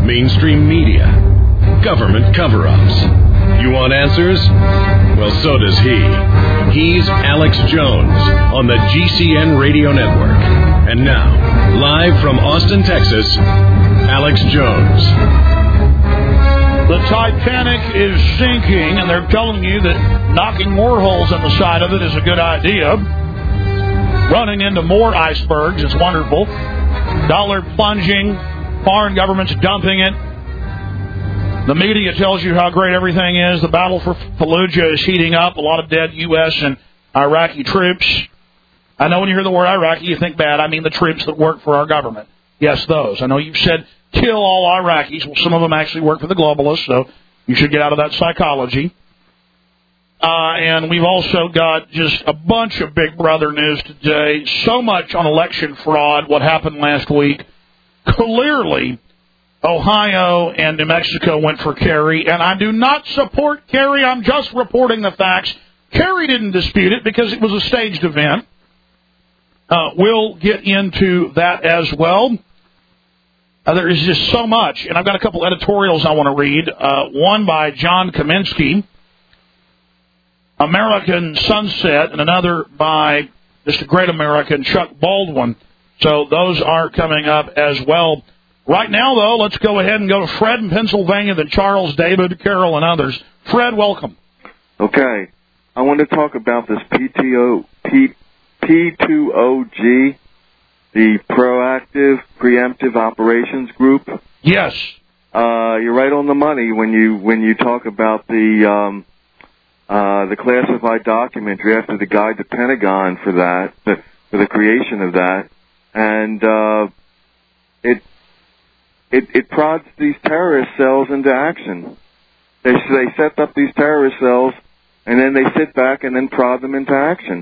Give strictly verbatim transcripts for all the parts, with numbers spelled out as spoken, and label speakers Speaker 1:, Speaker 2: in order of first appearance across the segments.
Speaker 1: mainstream media, government cover-ups. You want answers? Well, so does he. He's Alex Jones on the G C N Radio Network. And now, live from Austin, Texas, Alex Jones.
Speaker 2: The Titanic is sinking, and they're telling you that knocking more holes in the side of it is a good idea. Running into more icebergs is wonderful. Dollar plunging, foreign governments dumping it. The media tells you how great everything is. The battle for Fallujah is heating up. A lot of dead U S and Iraqi troops. I know when you hear the word Iraqi, you think bad. I mean the troops that work for our government. Yes, those. I know you've said kill all Iraqis. Well, some of them actually work for the globalists, so you should get out of that psychology. Uh, and we've also got just a bunch of Big Brother news today. So much on election fraud, what happened last week. Clearly, Ohio and New Mexico went for Kerry, and I do not support Kerry. I'm just reporting the facts. Kerry didn't dispute it because it was a staged event. Uh, we'll get into that as well. Uh, there is just so much, and I've got a couple editorials I want to read. Uh, one by John Kaminsky, American Sunset, and another by just a great American, Chuck Baldwin. So those are coming up as well. Right now, though, let's go ahead and go to Fred in Pennsylvania, then Charles, David, Carol, and others. Fred, welcome.
Speaker 3: Okay. I want to talk about this P T O, P, P two O G, the Proactive Preemptive Operations Group.
Speaker 2: Yes.
Speaker 3: Uh, you're right on the money when you when you talk about the um, uh, the classified document drafted the guide to Pentagon for that, the, for the creation of that, and uh, it it it prods these terrorist cells into action. They they set up these terrorist cells, and then they sit back and then prod them into action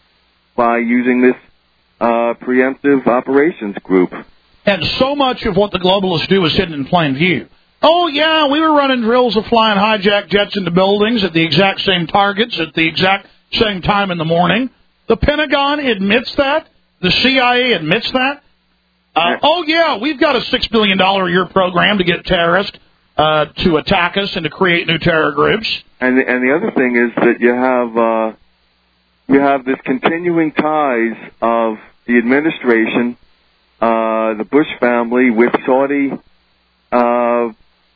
Speaker 3: by using this uh, preemptive operations group.
Speaker 2: And so much of what the globalists do is hidden in plain view. Oh, yeah, we were running drills of flying hijacked jets into buildings at the exact same targets at the exact same time in the morning. The Pentagon admits that. The C I A admits that. Uh, oh, yeah, we've got a six billion dollars a year program to get terrorists uh, to attack us and to create new terror groups.
Speaker 3: And the, and the other thing is that you have uh, you have this continuing ties of the administration, uh, the Bush family, with Saudi uh,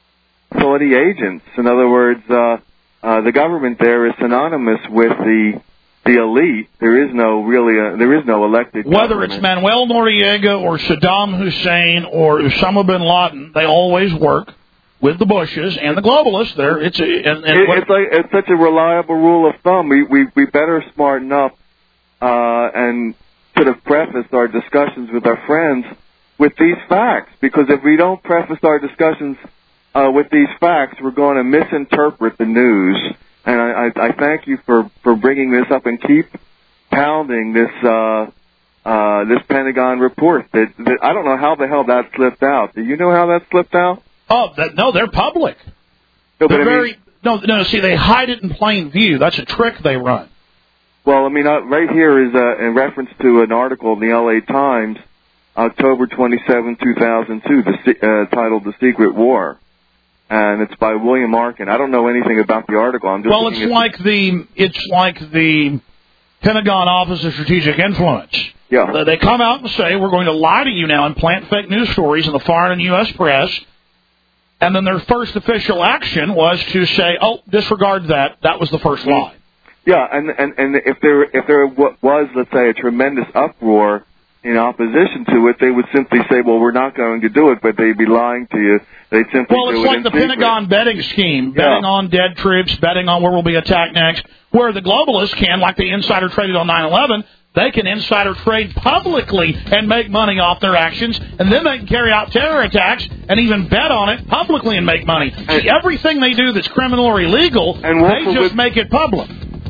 Speaker 3: Saudi agents. In other words, uh, uh, the government there is synonymous with the the elite. There is no really a, there is no elected
Speaker 2: Whether
Speaker 3: government.
Speaker 2: it's Manuel Noriega or Saddam Hussein or Osama bin Laden, they always work with the Bushes and the globalists. There, it's a, and, and
Speaker 3: it, it's like it's such a reliable rule of thumb. We we we better smarten up uh, and sort of preface our discussions with our friends with these facts, because if we don't preface our discussions uh, with these facts, we're going to misinterpret the news. And I, I, I thank you for, for bringing this up and keep pounding this uh, uh, this Pentagon report. That, that I don't know how the hell that slipped out. Do you know how that slipped out?
Speaker 2: Oh, that, no, they're public.
Speaker 3: No,
Speaker 2: they're
Speaker 3: but
Speaker 2: very
Speaker 3: I mean,
Speaker 2: no, no. See, they hide it in plain view. That's a trick they run.
Speaker 3: Well, I mean, uh, right here is uh, in reference to an article in the L A Times, October twenty-seventh, two thousand two, the, uh, titled "The Secret War." And it's by William Arkin. I don't know anything about the article. I'm just
Speaker 2: well, it's like the it's like the Pentagon Office of Strategic Influence.
Speaker 3: Yeah.
Speaker 2: They come out and say, we're going to lie to you now and plant fake news stories in the foreign and U S press. And then their first official action was to say, oh, disregard that. That was the first lie.
Speaker 3: Yeah, and and, and if there if there was, let's say, a tremendous uproar in opposition to it, they would simply say, well, we're not going to do it, but they'd be lying to you. They'd simply
Speaker 2: well,
Speaker 3: do
Speaker 2: it's
Speaker 3: it
Speaker 2: like
Speaker 3: in
Speaker 2: the
Speaker 3: secret.
Speaker 2: Pentagon betting scheme,
Speaker 3: Yeah.
Speaker 2: betting on dead troops, betting on where we'll be attacked next, where the globalists can, like the insider traded on nine eleven, they can insider trade publicly and make money off their actions, and then they can carry out terror attacks and even bet on it publicly and make money.
Speaker 3: And,
Speaker 2: See, everything they do that's criminal or illegal,
Speaker 3: and
Speaker 2: they just
Speaker 3: with,
Speaker 2: make it public.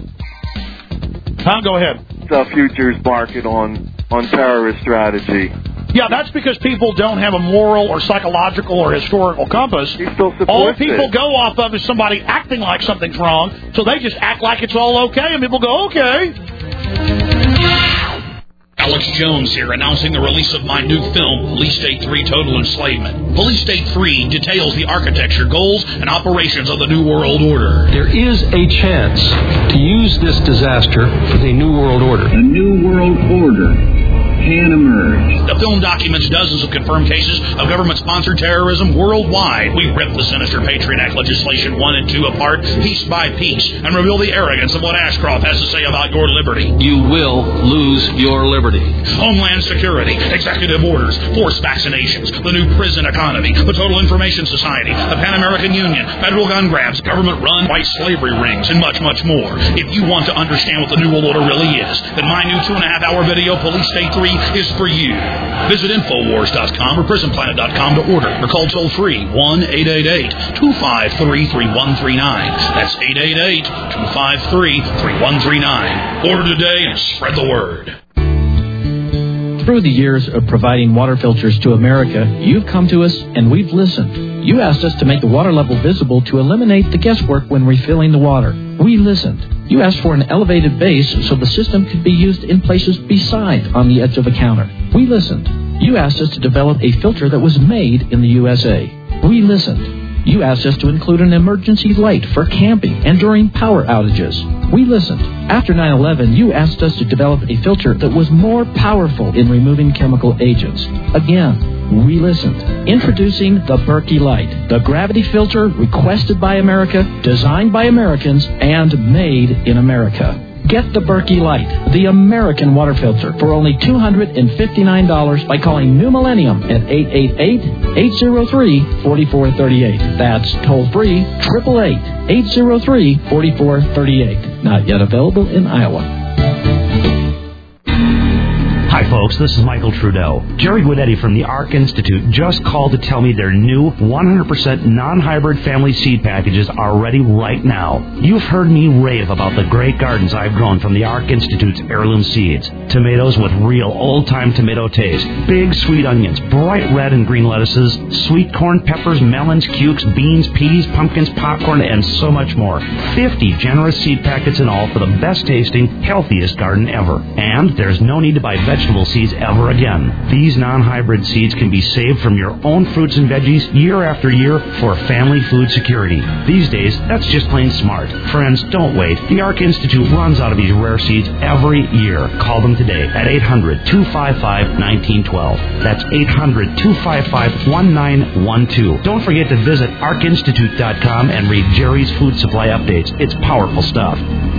Speaker 2: Huh? Go ahead.
Speaker 3: The futures market on, on terrorist strategy.
Speaker 2: Yeah, that's because people don't have a moral or psychological or historical compass.
Speaker 3: He still supports
Speaker 2: All people
Speaker 3: it.
Speaker 2: go off of is somebody acting like something's wrong, so they just act like it's all okay, and people go, okay.
Speaker 1: Alex
Speaker 2: Alex Jones here, announcing the release of my new film, Police State three Total Enslavement. Police State three details the architecture, goals, and operations of the New World Order.
Speaker 4: There is a chance to use this disaster for the New World Order.
Speaker 5: The New World Order can emerge.
Speaker 2: The film documents dozens of confirmed cases of government-sponsored terrorism worldwide. We rip the sinister Patriot Act legislation one and two apart, piece by piece, and reveal the arrogance of what Ashcroft has to say about your liberty.
Speaker 4: You will lose your liberty.
Speaker 2: Homeland Security, executive orders, forced vaccinations, the new prison economy, the Total Information Society, the Pan-American Union, federal gun grabs, government-run white slavery rings, and much, much more. If you want to understand what the New World Order really is, then my new two-and-a-half-hour video, Police State three, is for you. Visit Infowars dot com or Prison Planet dot com to order, or call toll-free one eight eight eight, two five three, three one three nine. That's eight eight eight, two five three, three one three nine. Order today and spread the word.
Speaker 6: Through the years of providing water filters to America, you've come to us and we've listened. You asked us to make the water level visible to eliminate the guesswork when refilling the water. We listened. You asked for an elevated base so the system could be used in places beside on the edge of a counter. We listened. You asked us to develop a filter that was made in the U S A. We listened. You asked us to include an emergency light for camping and during power outages. We listened. After nine eleven, you asked us to develop a filter that was more powerful in removing chemical agents. Again, we listened. Introducing the Berkey Light, the gravity filter requested by America, designed by Americans, and made in America. Get the Berkey Light, the American water filter, for only two hundred fifty-nine dollars by calling New Millennium at eight eight eight, eight zero three, four four three eight. That's toll-free, eight eight eight, eight zero three, four four three eight. Not yet available in Iowa.
Speaker 7: Hi, folks. This is Michael Trudeau. Jerry Guidetti from the ARC Institute just called to tell me their new one hundred percent non-hybrid family seed packages are ready right now. You've heard me rave about the great gardens I've grown from the ARC Institute's heirloom seeds. Tomatoes with real old-time tomato taste. Big sweet onions, bright red and green lettuces, sweet corn, peppers, melons, cukes, beans, peas, pumpkins, popcorn, and so much more. fifty generous seed packets in all for the best-tasting, healthiest garden ever. And there's no need to buy vegetables vegetable seeds ever again. These non-hybrid seeds can be saved from your own fruits and veggies year after year for family food security. These days, that's just plain smart. Friends, don't wait. The ARC Institute runs out of these rare seeds every year. Call them today at eight hundred, two five five, one nine one two. That's eight hundred, two five five, one nine one two. Don't forget to visit arc institute dot com and read Jerry's food supply updates. It's powerful stuff.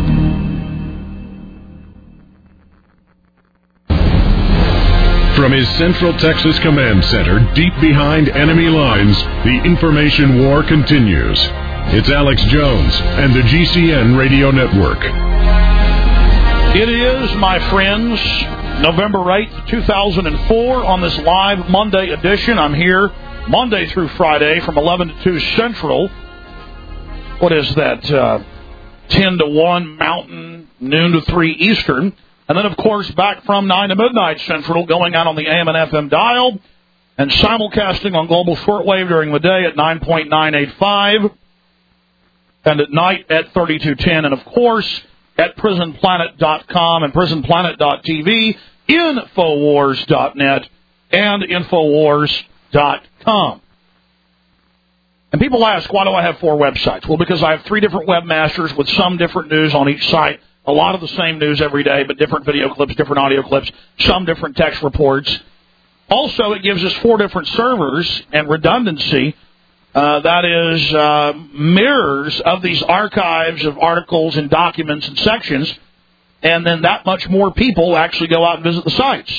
Speaker 1: From his Central Texas Command Center, deep behind enemy lines, the information war continues. It's Alex Jones and the G C N Radio Network.
Speaker 2: It is, my friends, November eighth, two thousand four, on this live Monday edition. I'm here Monday through Friday from eleven to two Central. What is that? Uh, ten to one Mountain, noon to three Eastern. And then, of course, back from nine to midnight Central, going out on the A M and F M dial, and simulcasting on global shortwave during the day at nine point nine eight five, and at night at thirty-two ten, and, of course, at prison planet dot com and prison planet dot t v, infowars dot net, and infowars dot com. And people ask, why do I have four websites? Well, because I have three different webmasters with some different news on each site. A lot of the same news every day, but different video clips, different audio clips, some different text reports. Also, it gives us four different servers and redundancy. Uh, that is uh, mirrors of these archives of articles and documents and sections, and then that much more people actually go out and visit the sites.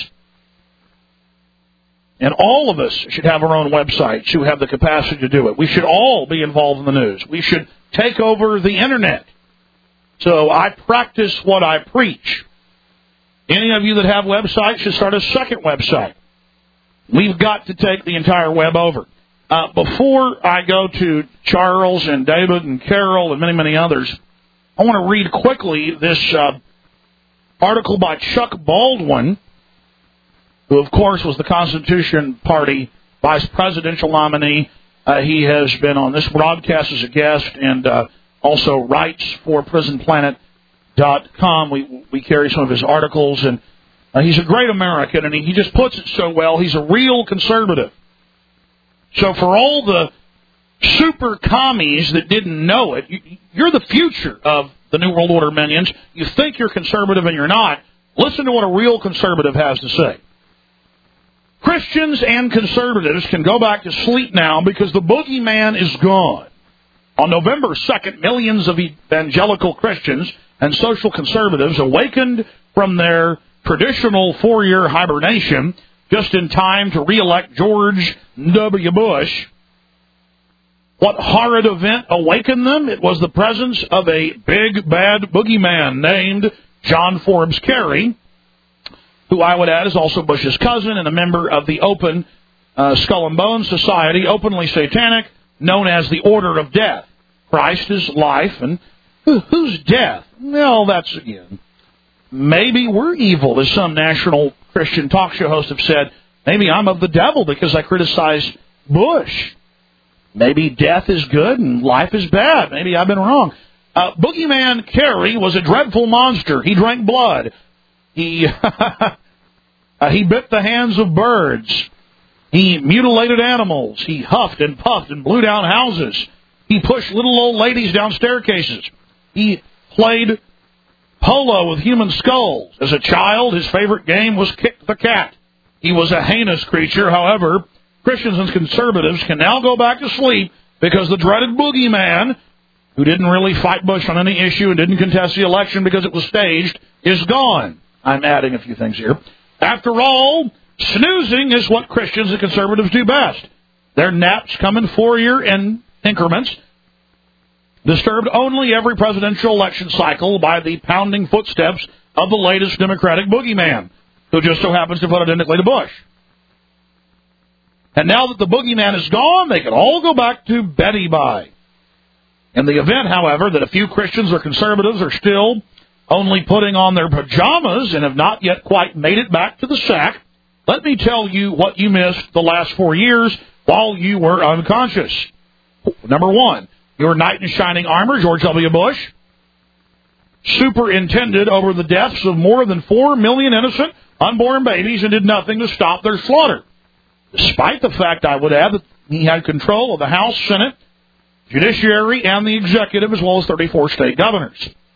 Speaker 2: And all of us should have our own websites who have the capacity to do it. We should all be involved in the news. We should take over the Internet. So I practice what I preach. Any of you that have websites should start a second website. We've got to take the entire web over. Uh, before I go to Charles and David and Carol and many, many others, I want to read quickly this uh, article by Chuck Baldwin, who, of course, was the Constitution Party vice presidential nominee. Uh, he has been on this broadcast as a guest and uh, also writes for prison planet dot com. We we carry some of his articles, and Uh, he's a great American, and he, he just puts it so well. He's a real conservative. So for all the super commies that didn't know it, you, you're the future of the New World Order minions. You think you're conservative and you're not. Listen to what a real conservative has to say. Christians and conservatives can go back to sleep now because the boogeyman is gone. On November second, millions of evangelical Christians and social conservatives awakened from their traditional four-year hibernation just in time to re-elect George W. Bush. What horrid event awakened them? It was the presence of a big, bad boogeyman named John Forbes Kerry, who I would add is also Bush's cousin and a member of the Open uh, Skull and Bones Society, openly satanic, known as the Order of Death. Christ is life, and who, who's death? Well, that's, again, maybe we're evil, as some national Christian talk show hosts have said. Maybe I'm of the devil because I criticize Bush. Maybe death is good and life is bad. Maybe I've been wrong. Uh, Boogeyman Kerry was a dreadful monster. He drank blood. He uh, he bit the hands of birds. He mutilated animals. He huffed and puffed and blew down houses. He pushed little old ladies down staircases. He played polo with human skulls. As a child, his favorite game was kick the cat. He was a heinous creature. However, Christians and conservatives can now go back to sleep because the dreaded boogeyman, who didn't really fight Bush on any issue and didn't contest the election because it was staged, is gone. I'm adding a few things here. After all, snoozing is what Christians and conservatives do best. Their naps come in four-year in increments, disturbed only every presidential election cycle by the pounding footsteps of the latest Democratic boogeyman, who just so happens to vote identically to Bush. And now that the boogeyman is gone, they can all go back to Betty Bye. In the event, however, that a few Christians or conservatives are still only putting on their pajamas and have not yet quite made it back to the sack, let me tell you what you missed the last four years while you were unconscious. Number one, your knight in shining armor, George W. Bush, superintended over the deaths of more than four million innocent unborn babies and did nothing to stop their slaughter. Despite the fact, I would add, that he had control of the House, Senate, Judiciary, and the Executive, as well as thirty-four state governors.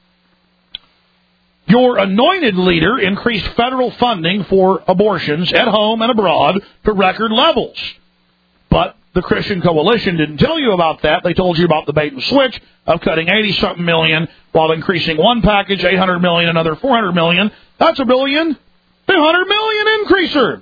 Speaker 2: Your anointed leader increased federal funding for abortions at home and abroad to record levels. But the Christian Coalition didn't tell you about that. They told you about the bait and switch of cutting eighty-something million while increasing one package, eight hundred million, another four hundred million. That's a billion, two hundred million increaser.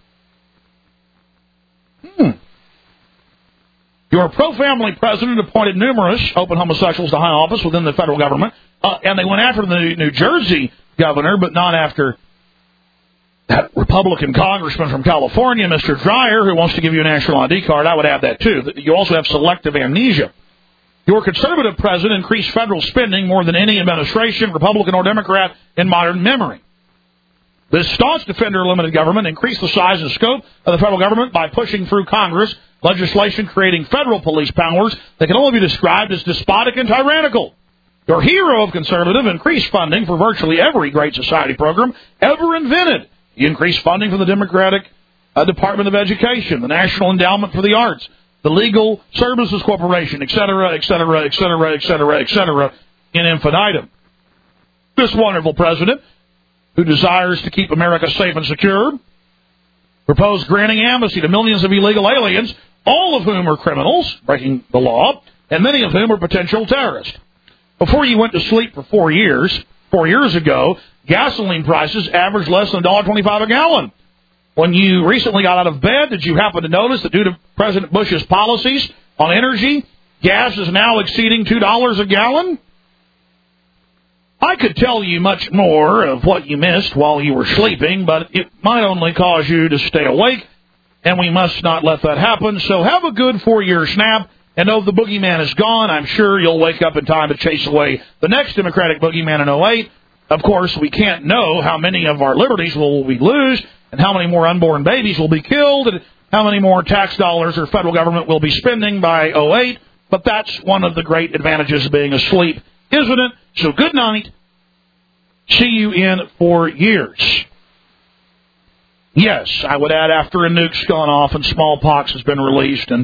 Speaker 2: Hmm. Your pro-family president appointed numerous open homosexuals to high office within the federal government, uh, and they went after the New Jersey governor, but not after that Republican congressman from California, Mister Dreyer, who wants to give you a national I D card. I would add that, too. You also have selective amnesia. Your conservative president increased federal spending more than any administration, Republican or Democrat, in modern memory. This staunch defender of limited government increased the size and scope of the federal government by pushing through Congress legislation creating federal police powers that can only be described as despotic and tyrannical. Your hero of conservative increased funding for virtually every Great Society program ever invented. He increased funding for the Democratic uh, Department of Education, the National Endowment for the Arts, the Legal Services Corporation, et cetera, et cetera, et cetera, et cetera, et cetera, in infinitum. This wonderful president, who desires to keep America safe and secure, proposed granting amnesty to millions of illegal aliens, all of whom are criminals, breaking the law, and many of whom are potential terrorists. Before you went to sleep for four years, four years ago, gasoline prices averaged less than one dollar twenty-five a gallon. When you recently got out of bed, did you happen to notice that due to President Bush's policies on energy, gas is now exceeding two dollars a gallon? I could tell you much more of what you missed while you were sleeping, but it might only cause you to stay awake, and we must not let that happen. So have a good four-year snap, and know the boogeyman is gone. I'm sure you'll wake up in time to chase away the next Democratic boogeyman in oh eight. Of course, we can't know how many of our liberties will we lose, and how many more unborn babies will be killed, and how many more tax dollars our federal government will be spending by oh eight. But that's one of the great advantages of being asleep, isn't it? So good night. See you in four years. Yes, I would add after a nuke's gone off and smallpox has been released and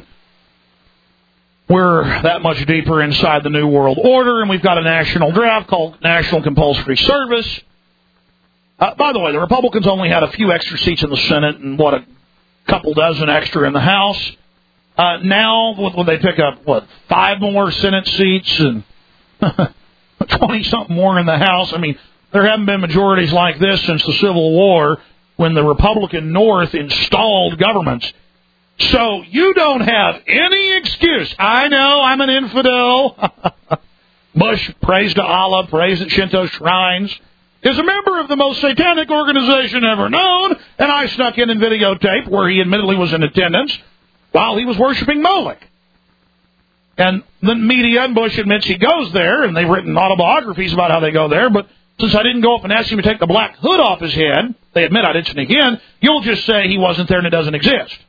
Speaker 2: we're that much deeper inside the New World Order, and we've got a national draft called National Compulsory Service. Uh, by the way, the Republicans only had a few extra seats in the Senate and, what, a couple dozen extra in the House. Uh, now, will they pick up, what, five more Senate seats and twenty-something more in the House? I mean, there haven't been majorities like this since the Civil War when the Republican North installed governments. So you don't have any excuse. I know I'm an infidel. Bush prays to Allah, prays at Shinto shrines, is a member of the most satanic organization ever known, and I snuck in and videotape where he admittedly was in attendance while he was worshiping Moloch. And the media and Bush admits he goes there, and they've written autobiographies about how they go there, but since I didn't go up and ask him to take the black hood off his head, they admit I did sneak in, you'll just say he wasn't there and it doesn't exist.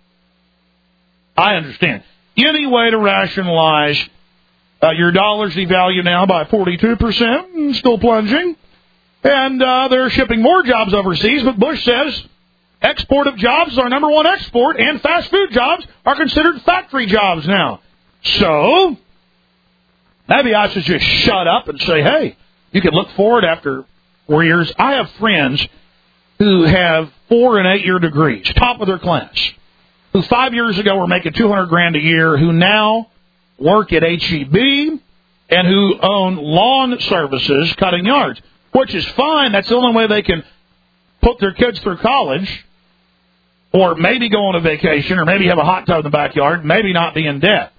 Speaker 2: I understand. Any way to rationalize uh, your dollar's devalued now by forty-two percent, still plunging, and uh, they're shipping more jobs overseas, but Bush says export of jobs is our number one export, and fast food jobs are considered factory jobs now. So, maybe I should just shut up and say, hey, you can look forward after four years. I have friends who have four and eight-year degrees, top of their class, who five years ago were making two hundred grand a year, who now work at H E B and who own lawn services, cutting yards, which is fine. That's the only way they can put their kids through college or maybe go on a vacation or maybe have a hot tub in the backyard, maybe not be in debt.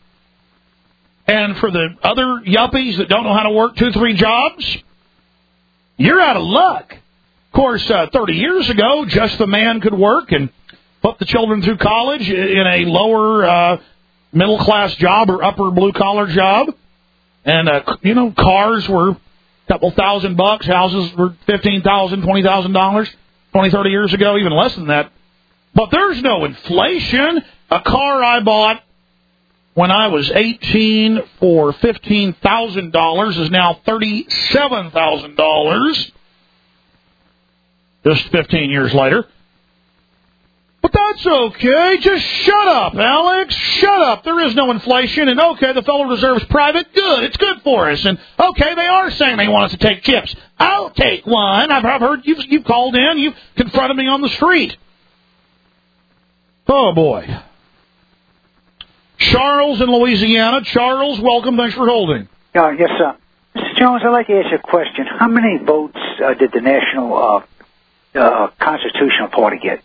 Speaker 2: And for the other yuppies that don't know how to work two, three jobs, you're out of luck. Of course, uh, thirty years ago, just the man could work and put the children through college in a lower uh, middle-class job or upper blue-collar job. And, uh, you know, cars were a couple thousand bucks. Houses were fifteen thousand dollars, twenty thousand dollars twenty, thirty years ago, even less than that. But there's no inflation. A car I bought when I was eighteen for fifteen thousand dollars is now thirty-seven thousand dollars just fifteen years later. But that's okay. Just shut up, Alex. Shut up. There is no inflation. And, okay, the Federal Reserve's private. Good. It's good for us. And, okay, they are saying they want us to take chips. I'll take one. I've, I've heard you've, you've called in. You've confronted me on the street. Oh, boy. Charles in Louisiana. Charles, welcome. Thanks for holding.
Speaker 8: Uh, yes, sir. Mister Jones, I'd like to ask you a question. How many votes uh, did the National uh, uh, Constitutional Party get?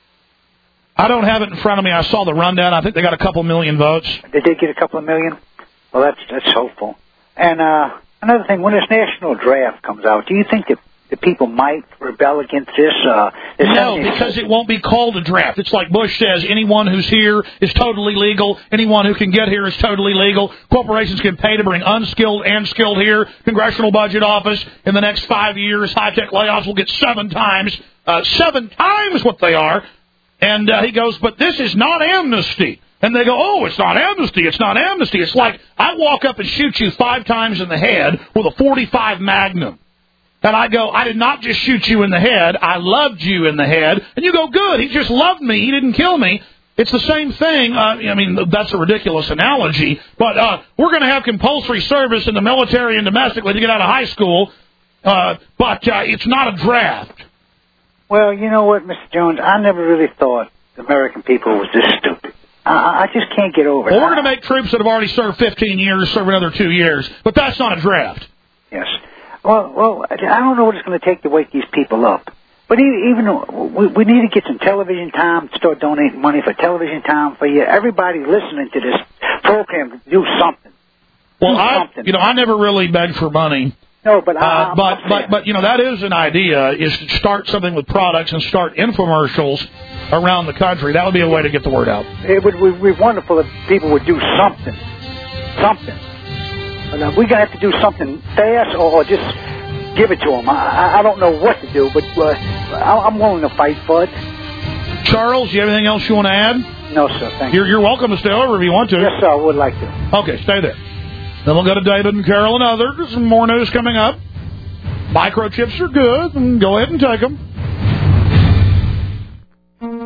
Speaker 2: I don't have it in front of me. I saw the rundown. I think they got a couple million votes.
Speaker 8: They did get a couple of million? Well, that's that's hopeful. And uh, another thing, when this national draft comes out, do you think that the people might rebel against this? Uh, this
Speaker 2: no, because it won't be called a draft. It's like Bush says, anyone who's here is totally legal. Anyone who can get here is totally legal. Corporations can pay to bring unskilled and skilled here. Congressional Budget Office, in the next five years, high-tech layoffs will get seven times, uh, seven times what they are. And uh, he goes, but this is not amnesty. And they go, oh, it's not amnesty. It's not amnesty. It's like I walk up and shoot you five times in the head with a forty-five Magnum. And I go, I did not just shoot you in the head. I loved you in the head. And you go, good. He just loved me. He didn't kill me. It's the same thing. Uh, I mean, that's a ridiculous analogy. But uh, we're going to have compulsory service in the military and domestically to get out of high school. Uh, but uh, it's not a draft.
Speaker 8: Well, you know what, Mister Jones? I never really thought the American people was this stupid. I, I just can't get over it.
Speaker 2: Well, we're going to make troops that have already served fifteen years serve another two years, but that's not a draft.
Speaker 8: Yes. Well, well, I don't know what it's going to take to wake these people up. But even we, we need to get some television time, start donating money for television time for you. Everybody listening to this program to do something.
Speaker 2: Well,
Speaker 8: do
Speaker 2: I,
Speaker 8: something.
Speaker 2: you know, I never really begged for money.
Speaker 8: No, but I,
Speaker 2: uh, but but but you know that is an idea, is to start something with products and start infomercials around the country. That would be a way to get the word out.
Speaker 8: It would, would be wonderful if people would do something, something. But, uh, we're gonna have to do something fast, or just give it to them. I, I don't know what to do, but uh, I'm willing to fight for it.
Speaker 2: Charles, you have anything else you want to add?
Speaker 8: No, sir. Thank
Speaker 2: you're,
Speaker 8: you.
Speaker 2: You're welcome to stay over if you want to.
Speaker 8: Yes, sir. I would like to.
Speaker 2: Okay, stay there. Then we'll go to David and Carol and others. Some more news coming up. Microchips are good, and go ahead and take them.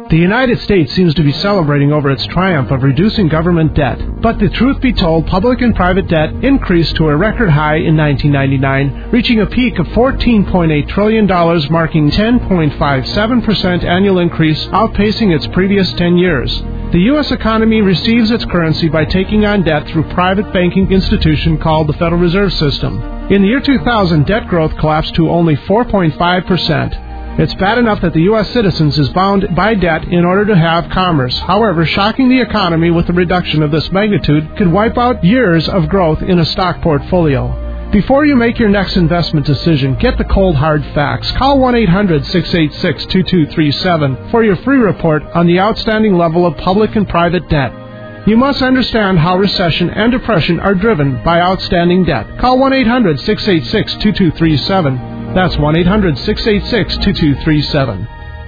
Speaker 9: The United States seems to be celebrating over its triumph of reducing government debt. But the truth be told, public and private debt increased to a record high in nineteen ninety-nine, reaching a peak of fourteen point eight trillion dollars, marking ten point five seven percent annual increase, outpacing its previous ten years. The U S economy receives its currency by taking on debt through a private banking institution called the Federal Reserve System. In the year two thousand, debt growth collapsed to only four point five percent. It's bad enough that the U S citizens is bound by debt in order to have commerce. However, shocking the economy with a reduction of this magnitude could wipe out years of growth in a stock portfolio. Before you make your next investment decision, get the cold hard facts. Call one eight hundred six eight six two two three seven for your free report on the outstanding level of public and private debt. You must understand how recession and depression are driven by outstanding debt. Call one eight hundred six eight six two two three seven. That's one eight hundred six eight six two two three seven.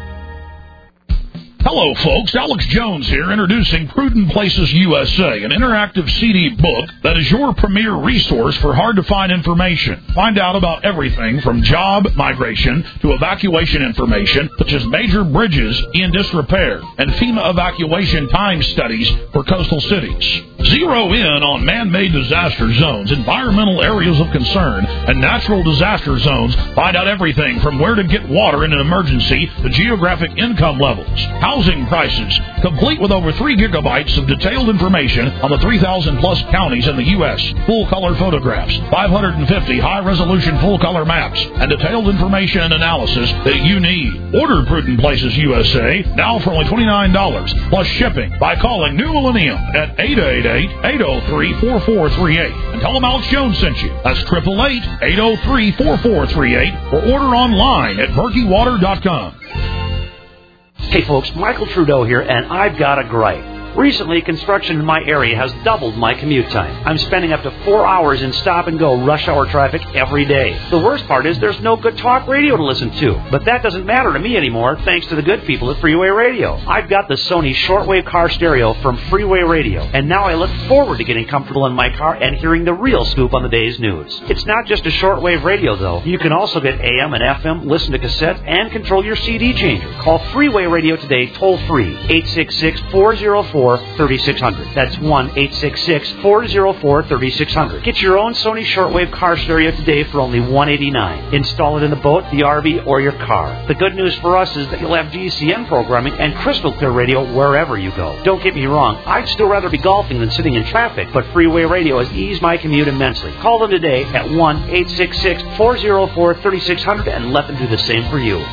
Speaker 2: Hello, folks. Alex Jones here, introducing Prudent Places U S A, an interactive C D book that is your premier resource for hard-to-find information. Find out about everything from job migration to evacuation information, such as major bridges in disrepair and FEMA evacuation time studies for coastal cities. Zero in on man-made disaster zones, environmental areas of concern, and natural disaster zones. Find out everything from where to get water in an emergency to geographic income levels, housing prices, complete with over three gigabytes of detailed information on the three thousand plus counties in the U S, full-color photographs, five hundred fifty high-resolution full-color maps, and detailed information and analysis that you need. Order Prudent Places U S A now for only twenty-nine dollars plus shipping by calling New Millennium at eight eight eight, eight oh three, four four three eight and tell them Alex Jones sent you. That's eight eight eight, eight oh three, four four three eight or order online at berkey water dot com.
Speaker 7: Hey folks, Michael Trudeau here, and I've got a gripe. Recently, construction in my area has doubled my commute time. I'm spending up to four hours in stop-and-go rush hour traffic every day. The worst part is there's no good talk radio to listen to. But that doesn't matter to me anymore, thanks to the good people at Freeway Radio. I've got the Sony shortwave car stereo from Freeway Radio, and now I look forward to getting comfortable in my car and hearing the real scoop on the day's news. It's not just a shortwave radio, though. You can also get A M and F M, listen to cassettes, and control your C D changer. Call Freeway Radio today, toll-free, eight six six, four oh four, thirty-six hundred. That's one eight six six, four oh four, thirty-six hundred. Get your own Sony shortwave car stereo today for only one eighty-nine. Install it in the boat, the R V, or your car. The good news for us is that you'll have G C N programming and crystal clear radio wherever you go. Don't get me wrong, I'd still rather be golfing than sitting in traffic, but Freeway Radio has eased my commute immensely. Call them today at one eight six six, four oh four, thirty-six hundred and let them do the same for you.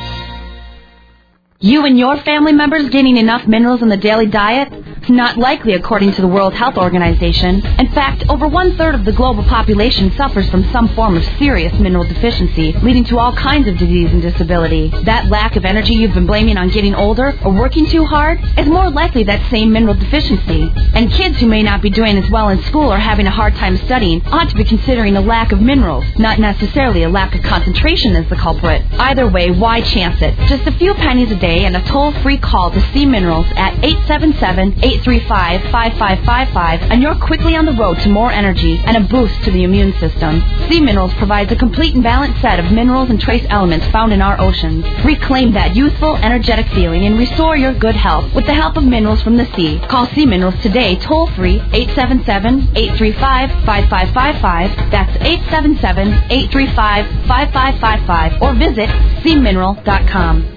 Speaker 10: You and your family members getting enough minerals in the daily diet? Not likely, according to the World Health Organization. In fact, over one-third of the global population suffers from some form of serious mineral deficiency, leading to all kinds of disease and disability. That lack of energy you've been blaming on getting older or working too hard is more likely that same mineral deficiency. And kids who may not be doing as well in school or having a hard time studying ought to be considering a lack of minerals, not necessarily a lack of concentration as the culprit. Either way, why chance it? Just a few pennies a day and a toll-free call to C Minerals at eight seven seven, eight three five, five five five five, and you're quickly on the road to more energy and a boost to the immune system. C Minerals provides a complete and balanced set of minerals and trace elements found in our oceans. Reclaim that youthful, energetic feeling and restore your good health with the help of minerals from the sea. Call C Minerals today, toll-free, eight seven seven, eight three five, five five five five. That's eight seven seven, eight three five, five five five five, or visit c mineral dot com.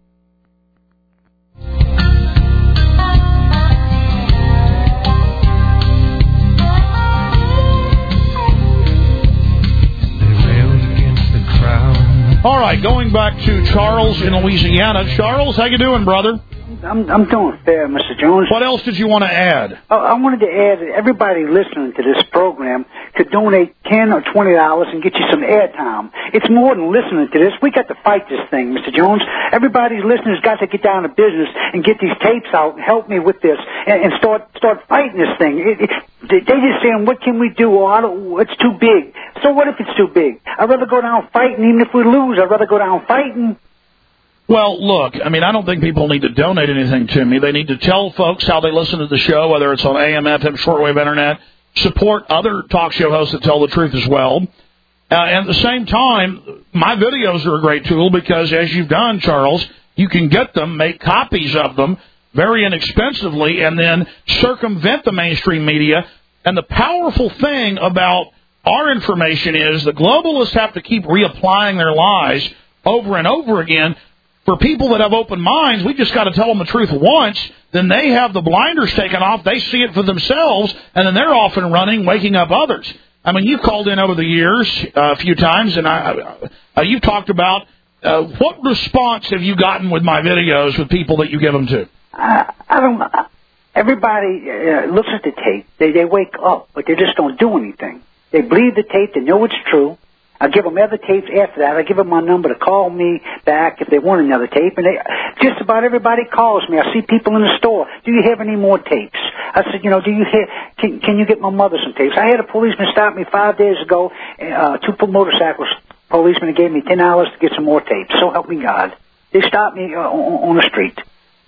Speaker 2: All right, going back to Charles in Louisiana. Charles, how you doing, brother?
Speaker 8: I'm I'm doing fair, Mister Jones.
Speaker 2: What else did you want to add?
Speaker 8: Uh, I wanted to add that everybody listening to this program could donate ten or twenty dollars and get you some airtime. It's more than listening to this. We got to fight this thing, Mister Jones. Everybody's listeners got to get down to business and get these tapes out and help me with this and, and start start fighting this thing. It, it, they just saying, what can we do? Oh, I don't, it's too big. So what if it's too big? I'd rather go down fighting. Even if we lose, I'd rather go down fighting.
Speaker 2: Well, look, I mean, I don't think people need to donate anything to me. They need to tell folks how they listen to the show, whether it's on A M, F M, shortwave internet, support other talk show hosts that tell the truth as well. Uh, and at the same time, my videos are a great tool because, as you've done, Charles, You can get them, make copies of them very inexpensively, and then circumvent the mainstream media. And the powerful thing about our information is the globalists have to keep reapplying their lies over and over again. For people that have open minds, we just got to tell them the truth once, then they have the blinders taken off, they see it for themselves, and then they're off and running, waking up others. I mean, you've called in over the years uh, a few times, and I, uh, you've talked about uh, what response have you gotten with my videos with people that you give them to?
Speaker 8: I, I don't. Everybody uh, looks at the tape. They they wake up, but they just don't do anything. They believe the tape. They know it's true. I give them other tapes after that. I give them my number to call me back if they want another tape. And they, just about everybody calls me. I see people in the store. Do you have any more tapes? I said, you know, do you have, can, can you get my mother some tapes? I had a policeman stop me five days ago, uh, two motorcycles policemen gave me ten dollars to get some more tapes. So help me God. They stopped me uh, on, on the street.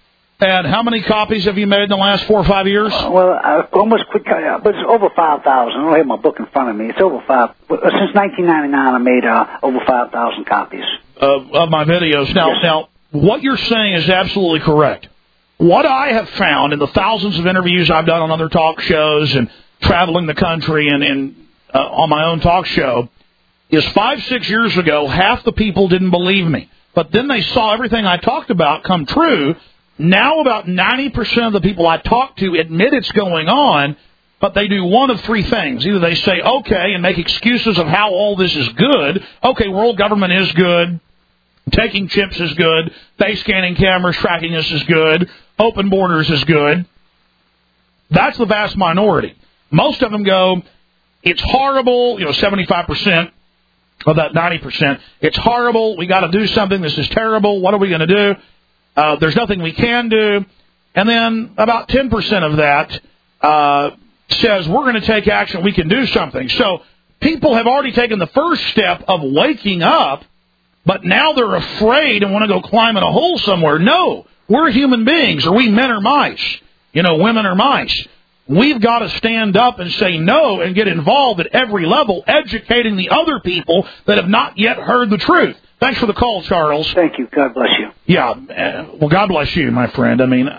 Speaker 2: And how many copies have you made in the last four or five years?
Speaker 8: Uh, well, I almost quit, uh, but it's over five thousand. I don't have my book in front of me. It's over five. Since nineteen ninety-nine, I made uh, over five thousand copies.
Speaker 2: Uh, of my videos. Now, yes. now, what you're saying is absolutely correct. What I have found in the thousands of interviews I've done on other talk shows and traveling the country and, and uh, on my own talk show is five, six years ago, half the people didn't believe me. But then they saw everything I talked about come true. Now about ninety percent of the people I talk to admit it's going on, but they do one of three things. Either they say, okay, and make excuses of how all this is good. Okay, world government is good. Taking chips is good. Face scanning cameras, tracking us is good. Open borders is good. That's the vast minority. Most of them go, it's horrible, you know, seventy-five percent of that ninety percent. It's horrible. We got to do something. This is terrible. What are we going to do? Uh, there's nothing we can do. And then about ten percent of that uh, says we're going to take action. We can do something. So people have already taken the first step of waking up, but now they're afraid and want to go climb in a hole somewhere. No, we're human beings. Are we men or mice? You know, women or mice. We've got to stand up and say no and get involved at every level, educating the other people that have not yet heard the truth. Thanks for the call, Charles.
Speaker 8: Thank you. God bless you.
Speaker 2: Yeah. Uh, well, God bless you, my friend. I mean,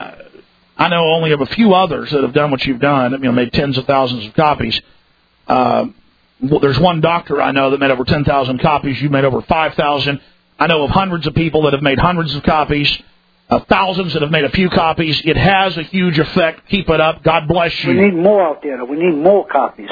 Speaker 2: I know only of a few others that have done what you've done. I mean, made tens of thousands of copies. Uh, well, there's one doctor I know that made over ten thousand copies. You made over five thousand. I know of hundreds of people that have made hundreds of copies. Uh, thousands that have made a few copies. It has a huge effect. Keep it up. God bless you.
Speaker 8: We need more out there. We need more copies.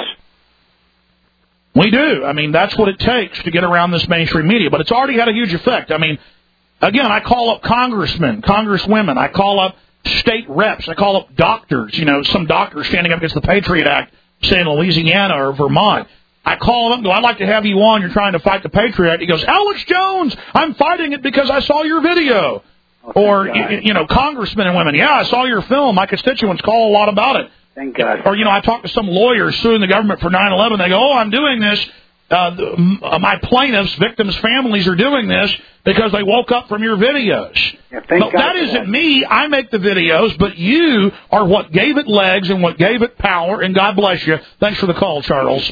Speaker 2: We do. I mean, that's what it takes to get around this mainstream media. But it's already had a huge effect. I mean, again, I call up congressmen, congresswomen. I call up state reps. I call up doctors. You know, some doctors standing up against the Patriot Act, say in Louisiana or Vermont. I call him up and go, I'd like to have you on. You're trying to fight the Patriot Act. He goes, Alex Jones, I'm fighting it because I saw your video. Oh, or, you, you know, congressmen and women, yeah, I saw your film. My constituents call a lot about it.
Speaker 8: Thank God.
Speaker 2: Or, you know, I talked to some lawyers suing the government for nine eleven. They go, oh, I'm doing this. Uh, my plaintiffs, victims' families are doing this because they woke up from your videos.
Speaker 8: Yeah, thank
Speaker 2: but
Speaker 8: God
Speaker 2: that isn't me. I make the videos, but you are what gave it legs and what gave it power, and God bless you. Thanks for the call, Charles.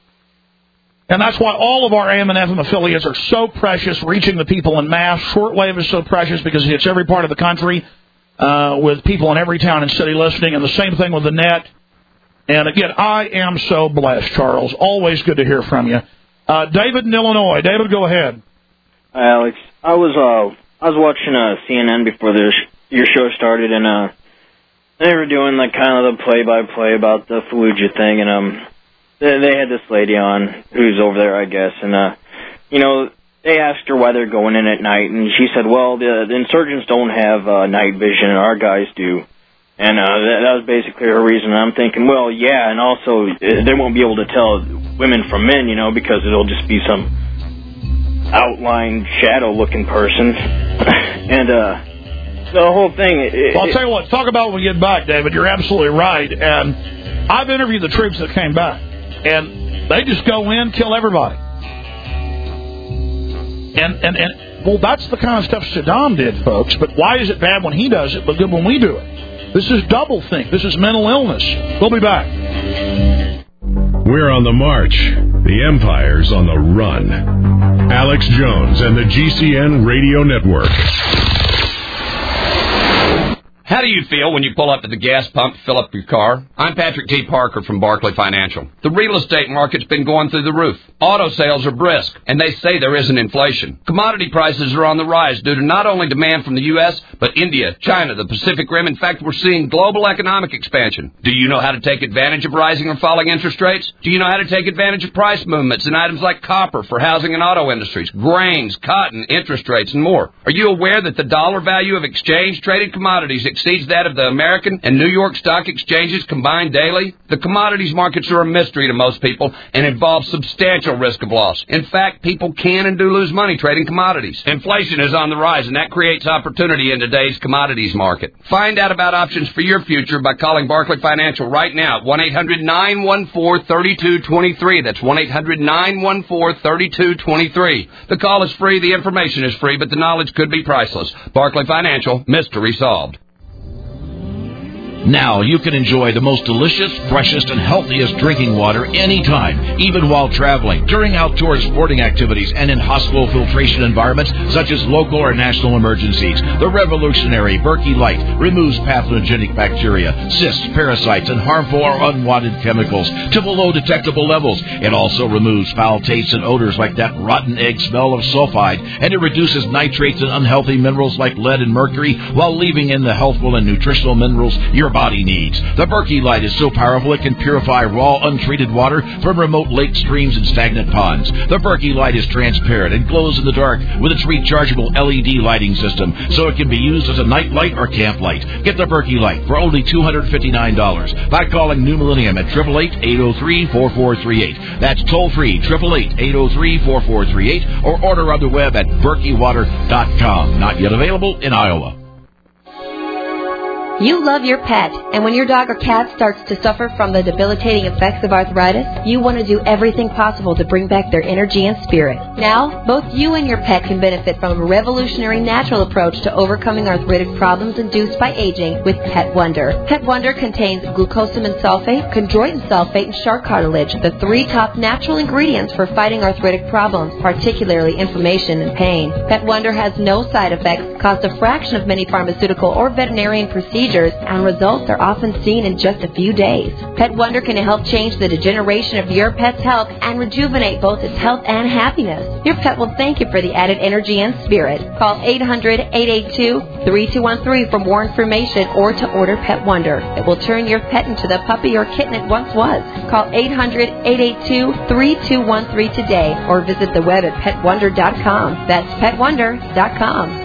Speaker 2: And that's why all of our A M and F M affiliates are so precious, reaching the people in mass. Shortwave is so precious because it hits every part of the country uh, with people in every town and city listening, and the same thing with the net. And again, I am so blessed, Charles. Always good to hear from you. Uh, David in Illinois. David, go ahead.
Speaker 11: Hi, Alex. I was uh, I was watching uh, C N N before this, your show started, and uh, they were doing like kind of the play-by-play about the Fallujah thing, and um, they, they had this lady on who's over there, I guess, and uh, you know, they asked her why they're going in at night, and she said, well, the, the insurgents don't have uh, night vision, and our guys do. And uh, that, that was basically her reason. And I'm thinking, well, yeah, and also uh, they won't be able to tell women from men, you know, because it'll just be some outline, shadow-looking person. and uh, the whole thing... It,
Speaker 2: well, I'll tell you what, talk about when we get back, David. You're absolutely right. And I've interviewed the troops that came back, and they just go in, kill everybody. And, and, and well, that's the kind of stuff Saddam did, folks. But why is it bad when he does it, but good when we do it? This is doublethink. This is mental illness. We'll be back.
Speaker 1: We're on the march. The Empire's on the run. Alex Jones and the G C N Radio Network.
Speaker 12: How do you feel when you pull up to the gas pump to fill up your car? I'm Patrick T. Parker from Barclay Financial. The real estate market's been going through the roof. Auto sales are brisk, and they say there isn't inflation. Commodity prices are on the rise due to not only demand from the U S, but India, China, the Pacific Rim. In fact, we're seeing global economic expansion. Do you know how to take advantage of rising or falling interest rates? Do you know how to take advantage of price movements in items like copper for housing and auto industries, grains, cotton, interest rates, and more? Are you aware that the dollar value of exchange-traded commodities exceeds that of the American and New York stock exchanges combined daily? The commodities markets are a mystery to most people and involve substantial risk of loss. In fact, people can and do lose money trading commodities. Inflation is on the rise, and that creates opportunity in today's commodities market. Find out about options for your future by calling Barclay Financial right now at one eight hundred nine one four three two two three. That's one eight hundred nine one four three two two three. The call is free, the information is free, but the knowledge could be priceless. Barclay Financial, mystery solved.
Speaker 13: Now you can enjoy the most delicious, freshest, and healthiest drinking water anytime, even while traveling, during outdoor sporting activities, and in hospital filtration environments such as local or national emergencies. The revolutionary Berkey Light removes pathogenic bacteria, cysts, parasites, and harmful or unwanted chemicals to below detectable levels. It also removes foul tastes and odors like that rotten egg smell of sulfide, and it reduces nitrates and unhealthy minerals like lead and mercury while leaving in the healthful and nutritional minerals your body needs. The Berkey Light is so powerful it can purify raw, untreated water from remote lake streams and stagnant ponds. The Berkey Light is transparent and glows in the dark with its rechargeable L E D lighting system, so it can be used as a night light or camp light. Get the Berkey Light for only two hundred fifty-nine dollars by calling New Millennium at eight eight eight, eight oh three, four four three eight. That's toll-free, eight eight eight, eight oh three, four four three eight, or order on the web at berkey water dot com. Not yet available in Iowa.
Speaker 14: You love your pet, and when your dog or cat starts to suffer from the debilitating effects of arthritis, you want to do everything possible to bring back their energy and spirit. Now, both you and your pet can benefit from a revolutionary natural approach to overcoming arthritic problems induced by aging with Pet Wonder. Pet Wonder contains glucosamine sulfate, chondroitin sulfate, and shark cartilage, the three top natural ingredients for fighting arthritic problems, particularly inflammation and pain. Pet Wonder has no side effects, costs a fraction of many pharmaceutical or veterinarian procedures, and results are often seen in just a few days. Pet Wonder can help change the degeneration of your pet's health and rejuvenate both its health and happiness. Your pet will thank you for the added energy and spirit. Call eight hundred, eight eight two, three two one three for more information or to order Pet Wonder. It will turn your pet into the puppy or kitten it once was. Call eight hundred, eight eight two, three two one three today or visit the web at pet wonder dot com. That's pet wonder dot com.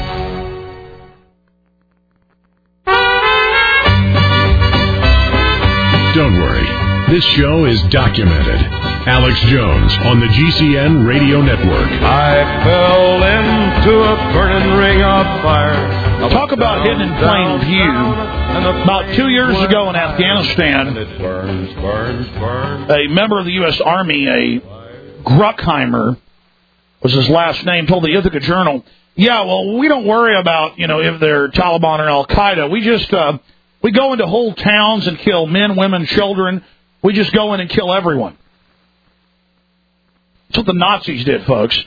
Speaker 1: Don't worry, this show is documented. Alex Jones on the G C N Radio Network.
Speaker 15: I fell into a burning ring of fire.
Speaker 2: Talk about hidden in plain view. About two years ago in Afghanistan,
Speaker 15: it burns, burns, burns.
Speaker 2: a member of the U S Army, a Bruckheimer, was his last name, told the Ithaca Journal, yeah, well, we don't worry about, you know, if they're Taliban or Al-Qaeda. We just... Uh, We go into whole towns and kill men, women, children. We just go in and kill everyone. That's what the Nazis did, folks.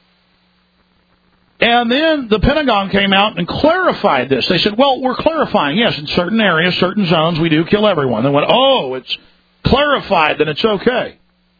Speaker 2: And then the Pentagon came out and clarified this. They said, well, we're clarifying. Yes, in certain areas, certain zones, we do kill everyone. They went, oh, it's clarified, then it's okay.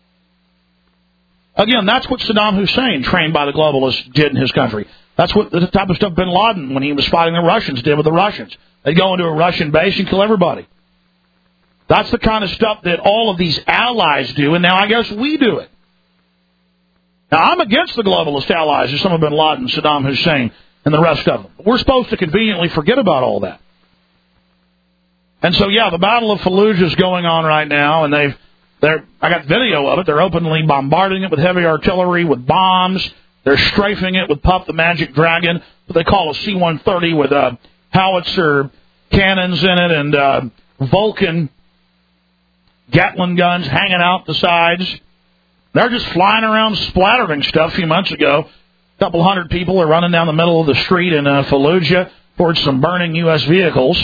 Speaker 2: Again, that's what Saddam Hussein, trained by the globalists, did in his country. That's what the type of stuff Bin Laden, when he was fighting the Russians, did with the Russians. They go into a Russian base and kill everybody. That's the kind of stuff that all of these allies do, and now I guess we do it. Now, I'm against the globalist allies, Osama bin Laden, Saddam Hussein, and the rest of them. We're supposed to conveniently forget about all that. And so, yeah, the Battle of Fallujah is going on right now, and they've, they're, I got video of it. They're openly bombarding it with heavy artillery, with bombs. They're strafing it with Puff the Magic Dragon, what they call a C one thirty with a howitzer cannons in it, and uh, Vulcan Gatling guns hanging out the sides. They're just flying around splattering stuff. A few months ago, a couple hundred people are running down the middle of the street in uh, Fallujah towards some burning U S vehicles.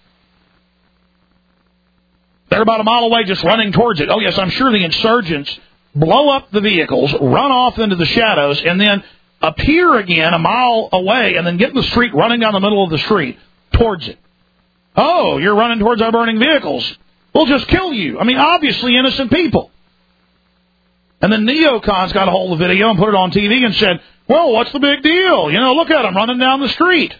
Speaker 2: They're about a mile away just running towards it. Oh, yes, I'm sure the insurgents blow up the vehicles, run off into the shadows, and then appear again a mile away and then get in the street running down the middle of the street towards it. Oh, you're running towards our burning vehicles. We'll just kill you. I mean, obviously innocent people. And then neocons got a hold of the video and put it on T V and said, well, what's the big deal? You know, look at them running down the street.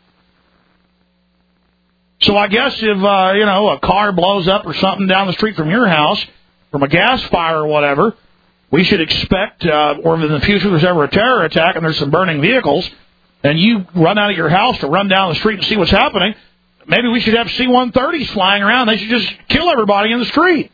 Speaker 2: So I guess if, uh, you know, a car blows up or something down the street from your house, from a gas fire or whatever, we should expect, uh, or if in the future there's ever a terror attack and there's some burning vehicles, and you run out of your house to run down the street and see what's happening, maybe we should have C one thirties flying around. They should just kill everybody in the street.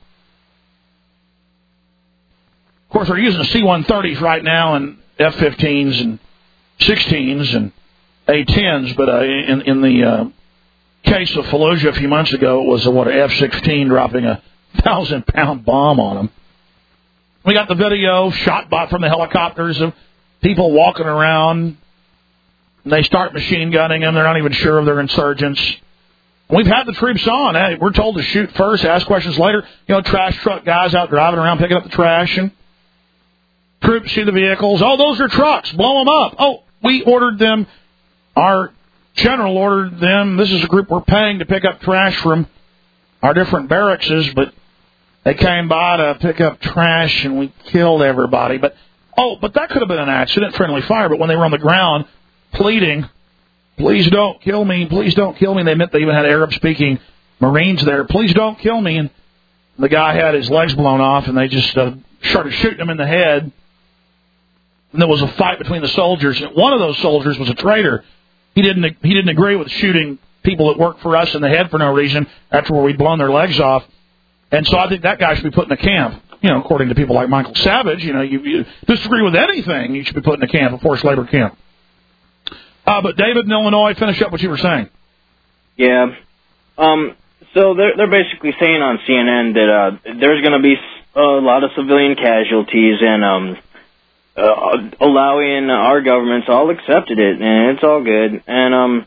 Speaker 2: Of course, they're using C one thirties right now and F fifteens and sixteens and A tens, but uh, in, in the uh, case of Fallujah a few months ago, it was a, what, an F sixteen dropping a one thousand pound bomb on them. We got the video shot by from the helicopters of people walking around. And they start machine gunning them. They're not even sure if they're insurgents. We've had the troops on. Hey, we're told to shoot first, ask questions later. You know, trash truck guys out driving around picking up the trash. And troops see the vehicles. Oh, those are trucks. Blow them up. Oh, we ordered them. Our general ordered them. This is a group we're paying to pick up trash from our different barracks, but they came by to pick up trash and we killed everybody. But oh, but that could have been an accident, friendly fire. But when they were on the ground pleading, please don't kill me, please don't kill me. They meant they even had Arab-speaking Marines there. Please don't kill me. And the guy had his legs blown off, and they just uh, started shooting him in the head. And there was a fight between the soldiers. And one of those soldiers was a traitor. He didn't he didn't agree with shooting people that work for us in the head for no reason after we'd blown their legs off. And so I think that guy should be put in a camp. You know, according to people like Michael Savage, you know, you, you disagree with anything, you should be put in a camp, a forced labor camp. Uh, but David in Illinois, finish up what you were saying.
Speaker 11: Yeah. Um, so they're, they're basically saying on C N N that uh, there's going to be a lot of civilian casualties, and um, uh, allowing our government's all accepted it, and it's all good. And um,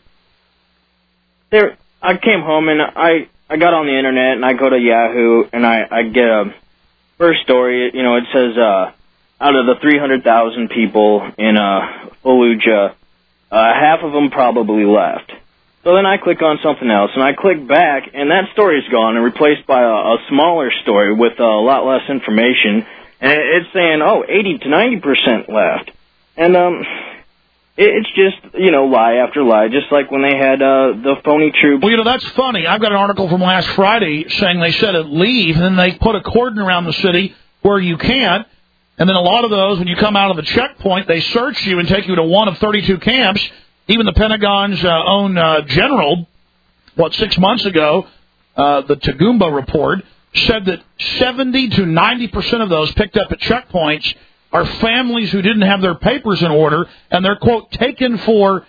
Speaker 11: there, I came home, and I, I got on the Internet, and I go to Yahoo, and I, I get a first story. You know, it says uh, out of the three hundred thousand people in uh, Fallujah, Uh, half of them probably left. So then I click on something else, and I click back, and that story's gone and replaced by a, a smaller story with a lot less information. And it's saying, oh, eighty to ninety percent left. And um, it, it's just, you know, lie after lie, just like when they had uh, the phony troops.
Speaker 2: Well, you know, that's funny. I've got an article from last Friday saying they said it leave, and then they put a cordon around the city where you can't. And then a lot of those, when you come out of the checkpoint, they search you and take you to one of thirty-two camps. Even the Pentagon's uh, own uh, general, what, six months ago, uh, the Tagumba report, said that seventy to ninety percent of those picked up at checkpoints are families who didn't have their papers in order, and they're, quote, taken for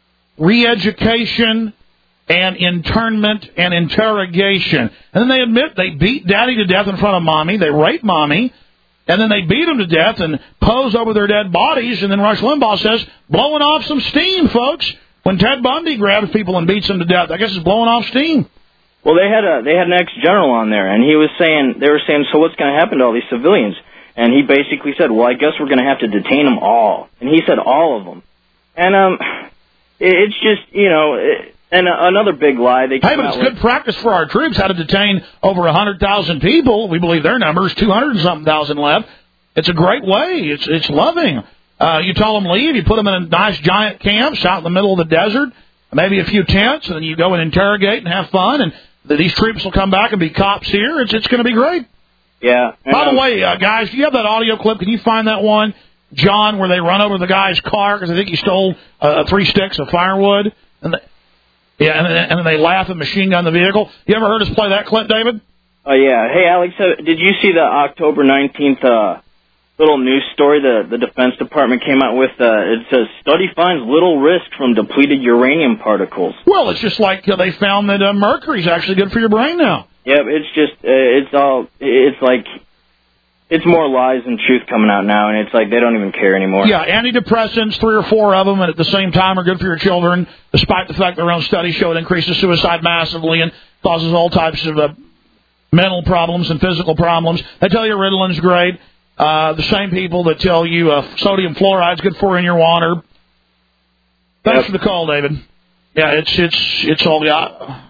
Speaker 2: re-education and internment and interrogation. And then they admit they beat daddy to death in front of mommy, they raped mommy, and then they beat them to death and pose over their dead bodies. And then Rush Limbaugh says, blowing off some steam, folks. When Ted Bundy grabs people and beats them to death, I guess it's blowing off steam.
Speaker 11: Well, they had a they had an ex-general on there, and he was saying, they were saying, so what's going to happen to all these civilians? And he basically said, well, I guess we're going to have to detain them all. And he said all of them. And um, it, it's just, you know... It, And another big lie. They
Speaker 2: hey, but it's good practice for our troops how to detain over one hundred thousand people. We believe their number is two hundred and something thousand left. It's a great way. It's it's loving. Uh, you tell them leave. You put them in nice giant camps out in the middle of the desert, maybe a few tents, and then you go and interrogate and have fun. And these troops will come back and be cops here. It's it's going to be great.
Speaker 11: Yeah.
Speaker 2: By the way, uh, guys, do you have that audio clip? Can you find that one, John, where they run over the guy's car because I think he stole uh, three sticks of firewood? And the, Yeah, and then, and then they laugh and machine gun the vehicle. You ever heard us play that clip, David?
Speaker 11: Oh, yeah. Hey, Alex, uh, did you see the October nineteenth uh, little news story the, the Defense Department came out with? Uh, it says, study finds little risk from depleted uranium particles.
Speaker 2: Well, it's just like uh, they found that uh, mercury's actually good for your brain now.
Speaker 11: Yeah, it's just, uh, it's all, it's like... It's more lies than truth coming out now, and it's like they don't even care anymore.
Speaker 2: Yeah, antidepressants, three or four of them, and at the same time are good for your children, despite the fact their own studies show it increases suicide massively and causes all types of uh, mental problems and physical problems. They tell you Ritalin's great. Uh, the same people that tell you uh, sodium fluoride's good for you in your water. Thanks yep. for the call, David. Yeah, it's it's it's all got.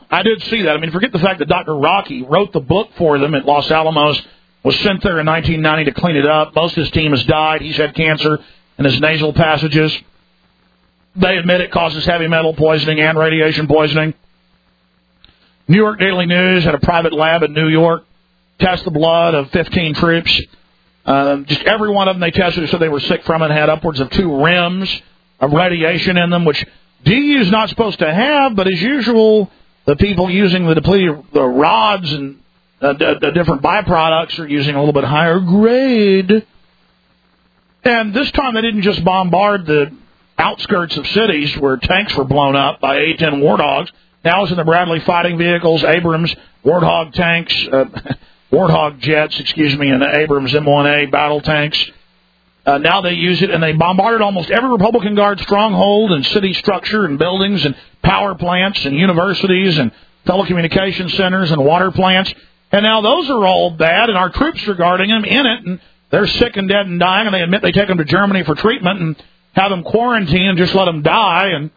Speaker 2: I did see that. I mean, forget the fact that Doctor Rocky wrote the book for them at Los Alamos, was sent there in nineteen ninety to clean it up. Most of his team has died. He's had cancer in his nasal passages. They admit it causes heavy metal poisoning and radiation poisoning. New York Daily News had a private lab in New York test the blood of fifteen troops. Uh, just every one of them they tested, so they were sick from it, had upwards of two rims of radiation in them, which D U is not supposed to have, but as usual, the people using the depleted the rods and uh, the, the different byproducts are using a little bit higher grade. And this time they didn't just bombard the outskirts of cities where tanks were blown up by A ten Warthogs. Now it's in the Bradley fighting vehicles, Abrams Warthog tanks, uh, Warthog jets, excuse me, and the Abrams M one A battle tanks. Uh, now they use it, and they bombarded almost every Republican Guard stronghold and city structure and buildings and power plants and universities and telecommunication centers and water plants. And now those are all bad, and our troops are guarding them in it, and they're sick and dead and dying, and they admit they take them to Germany for treatment and have them quarantined and just let them die. And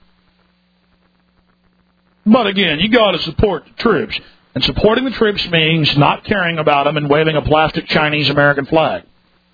Speaker 2: But again, you got to support the troops. And supporting the troops means not caring about them and waving a plastic Chinese-American flag.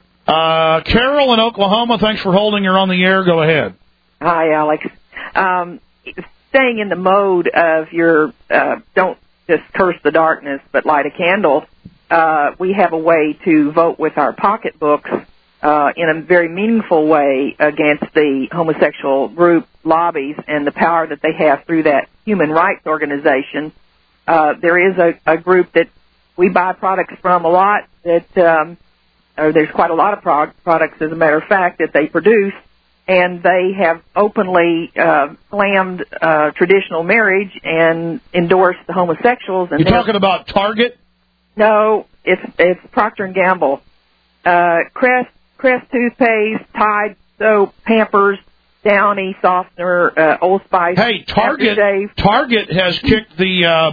Speaker 2: Uh, Carol in Oklahoma, thanks for holding. You're on the air. Go ahead.
Speaker 16: Hi, Alex. Um, staying in the mode of your uh, don't just curse the darkness, but light a candle, uh, we have a way to vote with our pocketbooks uh, in a very meaningful way against the homosexual group lobbies and the power that they have through that human rights organization. Uh, there is a, a group that we buy products from a lot that, um, or there's quite a lot of pro- products, as a matter of fact, that they produce, and they have openly uh, slammed uh, traditional marriage and endorsed the homosexuals. And
Speaker 2: you're talking about Target?
Speaker 16: No, it's it's Procter and Gamble. Uh, Crest, Crest toothpaste, Tide soap, Pampers, Downy softener, uh, Old Spice.
Speaker 2: Hey, Target. Target has kicked the uh,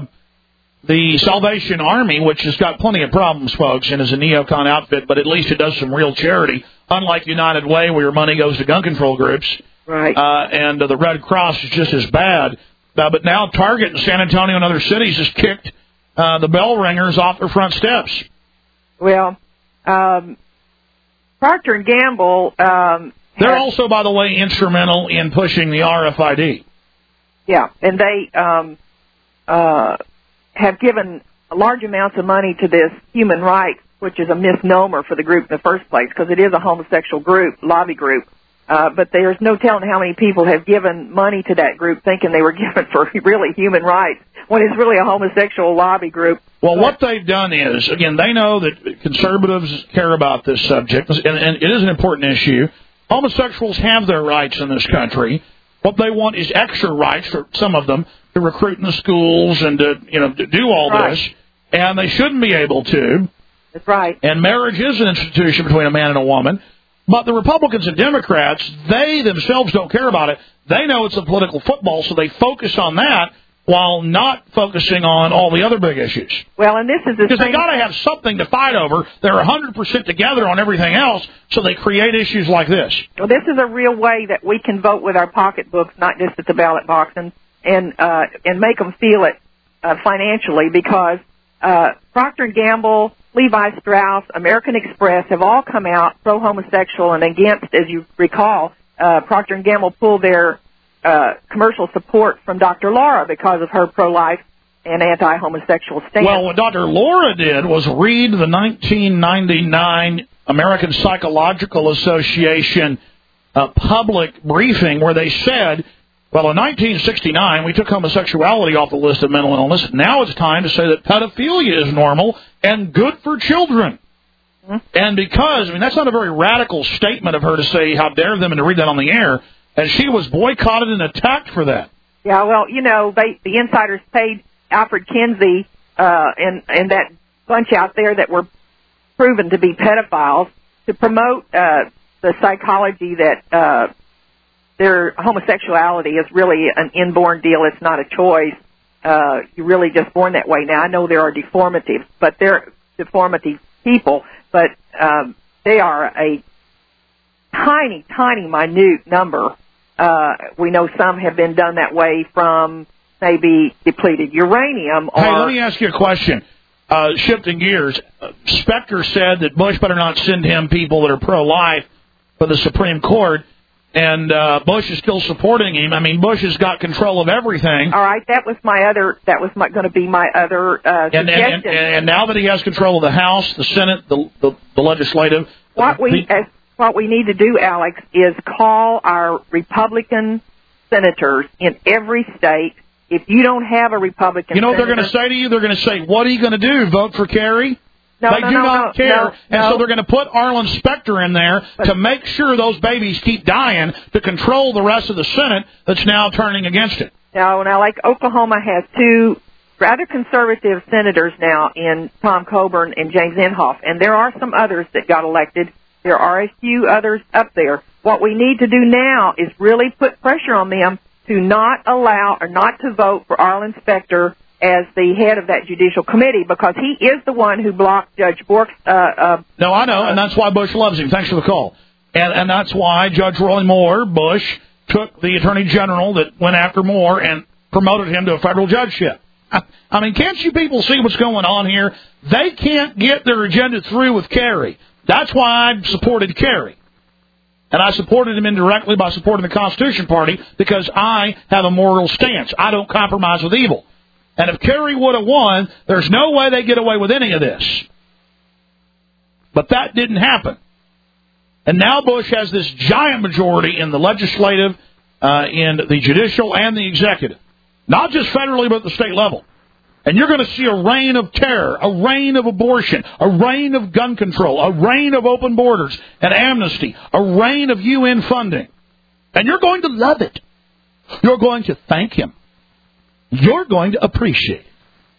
Speaker 2: the Salvation Army, which has got plenty of problems, folks, and is a neocon outfit, but at least it does some real charity. Unlike United Way, where your money goes to gun control groups,
Speaker 16: right?
Speaker 2: Uh, and uh, the Red Cross is just as bad. Uh, but now Target in San Antonio and other cities has kicked uh, the bell ringers off their front steps.
Speaker 16: Well, um, Procter and Gamble. Um,
Speaker 2: They're also, by the way, instrumental in pushing the R F I D.
Speaker 16: Yeah, and they um, uh, have given large amounts of money to this human rights, which is a misnomer for the group in the first place, because it is a homosexual group, lobby group. Uh, but there's no telling how many people have given money to that group thinking they were given for really human rights, when it's really a homosexual lobby group.
Speaker 2: Well, what they've done is, again, they know that conservatives care about this subject, and, and it is an important issue. Homosexuals have their rights in this country. What they want is extra rights for some of them to recruit in the schools and to, you know, to do all
Speaker 16: right.
Speaker 2: this, and they shouldn't be able to.
Speaker 16: That's right.
Speaker 2: And marriage is an institution between a man and a woman. But the Republicans and Democrats, they themselves don't care about it. They know it's a political football, so they focus on that while not focusing on all the other big issues.
Speaker 16: Well, and this is the
Speaker 2: Because they got to have something to fight over. They're one hundred percent together on everything else, so they create issues like this.
Speaker 16: Well, this is a real way that we can vote with our pocketbooks, not just at the ballot box, and and, uh, and make them feel it uh, financially, because uh, Procter and Gamble, Levi Strauss, American Express have all come out pro-homosexual and against, as you recall, uh, Procter and Gamble pulled their uh, commercial support from Doctor Laura because of her pro-life and anti-homosexual stance.
Speaker 2: Well, what Doctor Laura did was read the nineteen ninety-nine American Psychological Association uh, public briefing where they said, well, in nineteen sixty-nine, we took homosexuality off the list of mental illness. Now it's time to say that pedophilia is normal and good for children. Mm-hmm. And because, I mean, that's not a very radical statement of her to say, how dare them, and to read that on the air, and she was boycotted and attacked for that.
Speaker 16: Yeah, well, you know, they, the insiders paid Alfred Kinsey uh, and, and that bunch out there that were proven to be pedophiles to promote uh, the psychology that uh, their homosexuality is really an inborn deal. It's not a choice. Uh, you're really just born that way. Now, I know there are deformities, but they're deformity people, but um, they are a tiny, tiny, minute number. Uh, we know some have been done that way from maybe depleted uranium. Or,
Speaker 2: hey, let me ask you a question. Uh, shifting gears, uh, Specter said that Bush better not send him people that are pro-life for the Supreme Court, and uh, Bush is still supporting him. I mean, Bush has got control of everything.
Speaker 16: All right, that was my other. That was my, going to be my other uh,
Speaker 2: and,
Speaker 16: suggestion.
Speaker 2: And, and, and now that he has control of the House, the Senate, the the, the legislative,
Speaker 16: what we as, what we need to do, Alex, is call our Republican senators in every state. If you don't have a Republican,
Speaker 2: you know what
Speaker 16: senator,
Speaker 2: they're going to say to you? They're going to say, "What are you going to do? Vote for Kerry?"
Speaker 16: No,
Speaker 2: they
Speaker 16: no,
Speaker 2: do
Speaker 16: no,
Speaker 2: not
Speaker 16: no,
Speaker 2: care,
Speaker 16: no,
Speaker 2: and
Speaker 16: no.
Speaker 2: so they're going to put Arlen Specter in there but, to make sure those babies keep dying to control the rest of the Senate that's now turning against it.
Speaker 16: Now, now, like Oklahoma has two rather conservative senators now in Tom Coburn and James Inhofe, and there are some others that got elected. There are a few others up there. What we need to do now is really put pressure on them to not allow or not to vote for Arlen Specter as the head of that judicial committee, because he is the one who blocked Judge Bork's... Uh, uh,
Speaker 2: no, I know, uh, and that's why Bush loves him. Thanks for the call. And, and that's why Judge Roy Moore, Bush, took the Attorney General that went after Moore and promoted him to a federal judgeship. I, I mean, can't you people see what's going on here? They can't get their agenda through with Kerry. That's why I supported Kerry. And I supported him indirectly by supporting the Constitution Party, because I have a moral stance. I don't compromise with evil. And if Kerry would have won, there's no way they get away with any of this. But that didn't happen. And now Bush has this giant majority in the legislative, uh, in the judicial, and the executive. Not just federally, but at the state level. And you're going to see a reign of terror, a reign of abortion, a reign of gun control, a reign of open borders and amnesty, a reign of U N funding. And you're going to love it. You're going to thank him. You're going to appreciate it.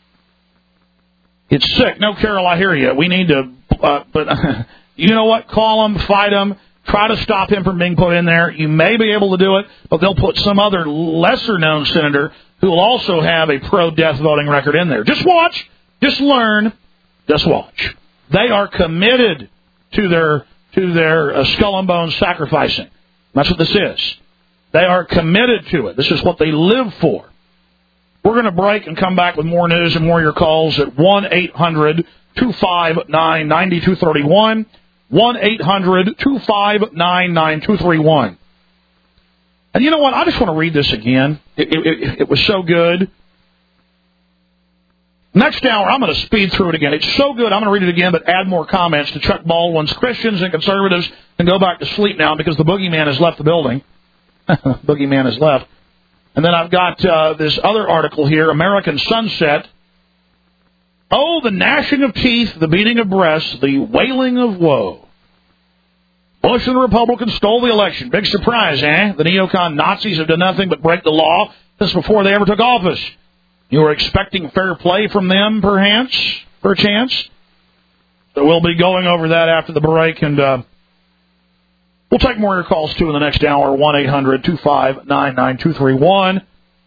Speaker 2: It's sick. No, Carol, I hear you. We need to, uh, but you know what? Call him, fight him, try to stop him from being put in there. You may be able to do it, but they'll put some other lesser-known senator who will also have a pro-death voting record in there. Just watch. Just learn. Just watch. They are committed to their to their uh, skull and bones sacrificing. That's what this is. They are committed to it. This is what they live for. We're going to break and come back with more news and more of your calls at one eight hundred two five nine nine two three one, one eight hundred two five nine nine two three one. And you know what? I just want to read this again. It, it, it, it was so good. Next hour, I'm going to speed through it again. It's so good, I'm going to read it again, but add more comments to Chuck Baldwin's Christians and Conservatives can go back to sleep now because the boogeyman has left the building. Boogeyman has left. And then I've got uh, this other article here, American Sunset. Oh, the gnashing of teeth, the beating of breasts, the wailing of woe. Bush and the Republicans stole the election. Big surprise, eh? The neocon Nazis have done nothing but break the law since before they ever took office. You were expecting fair play from them, perchance? Perchance? So we'll be going over that after the break, and uh, we'll take more of your calls, too, in the next hour, one eight hundred two five nine nine two three one.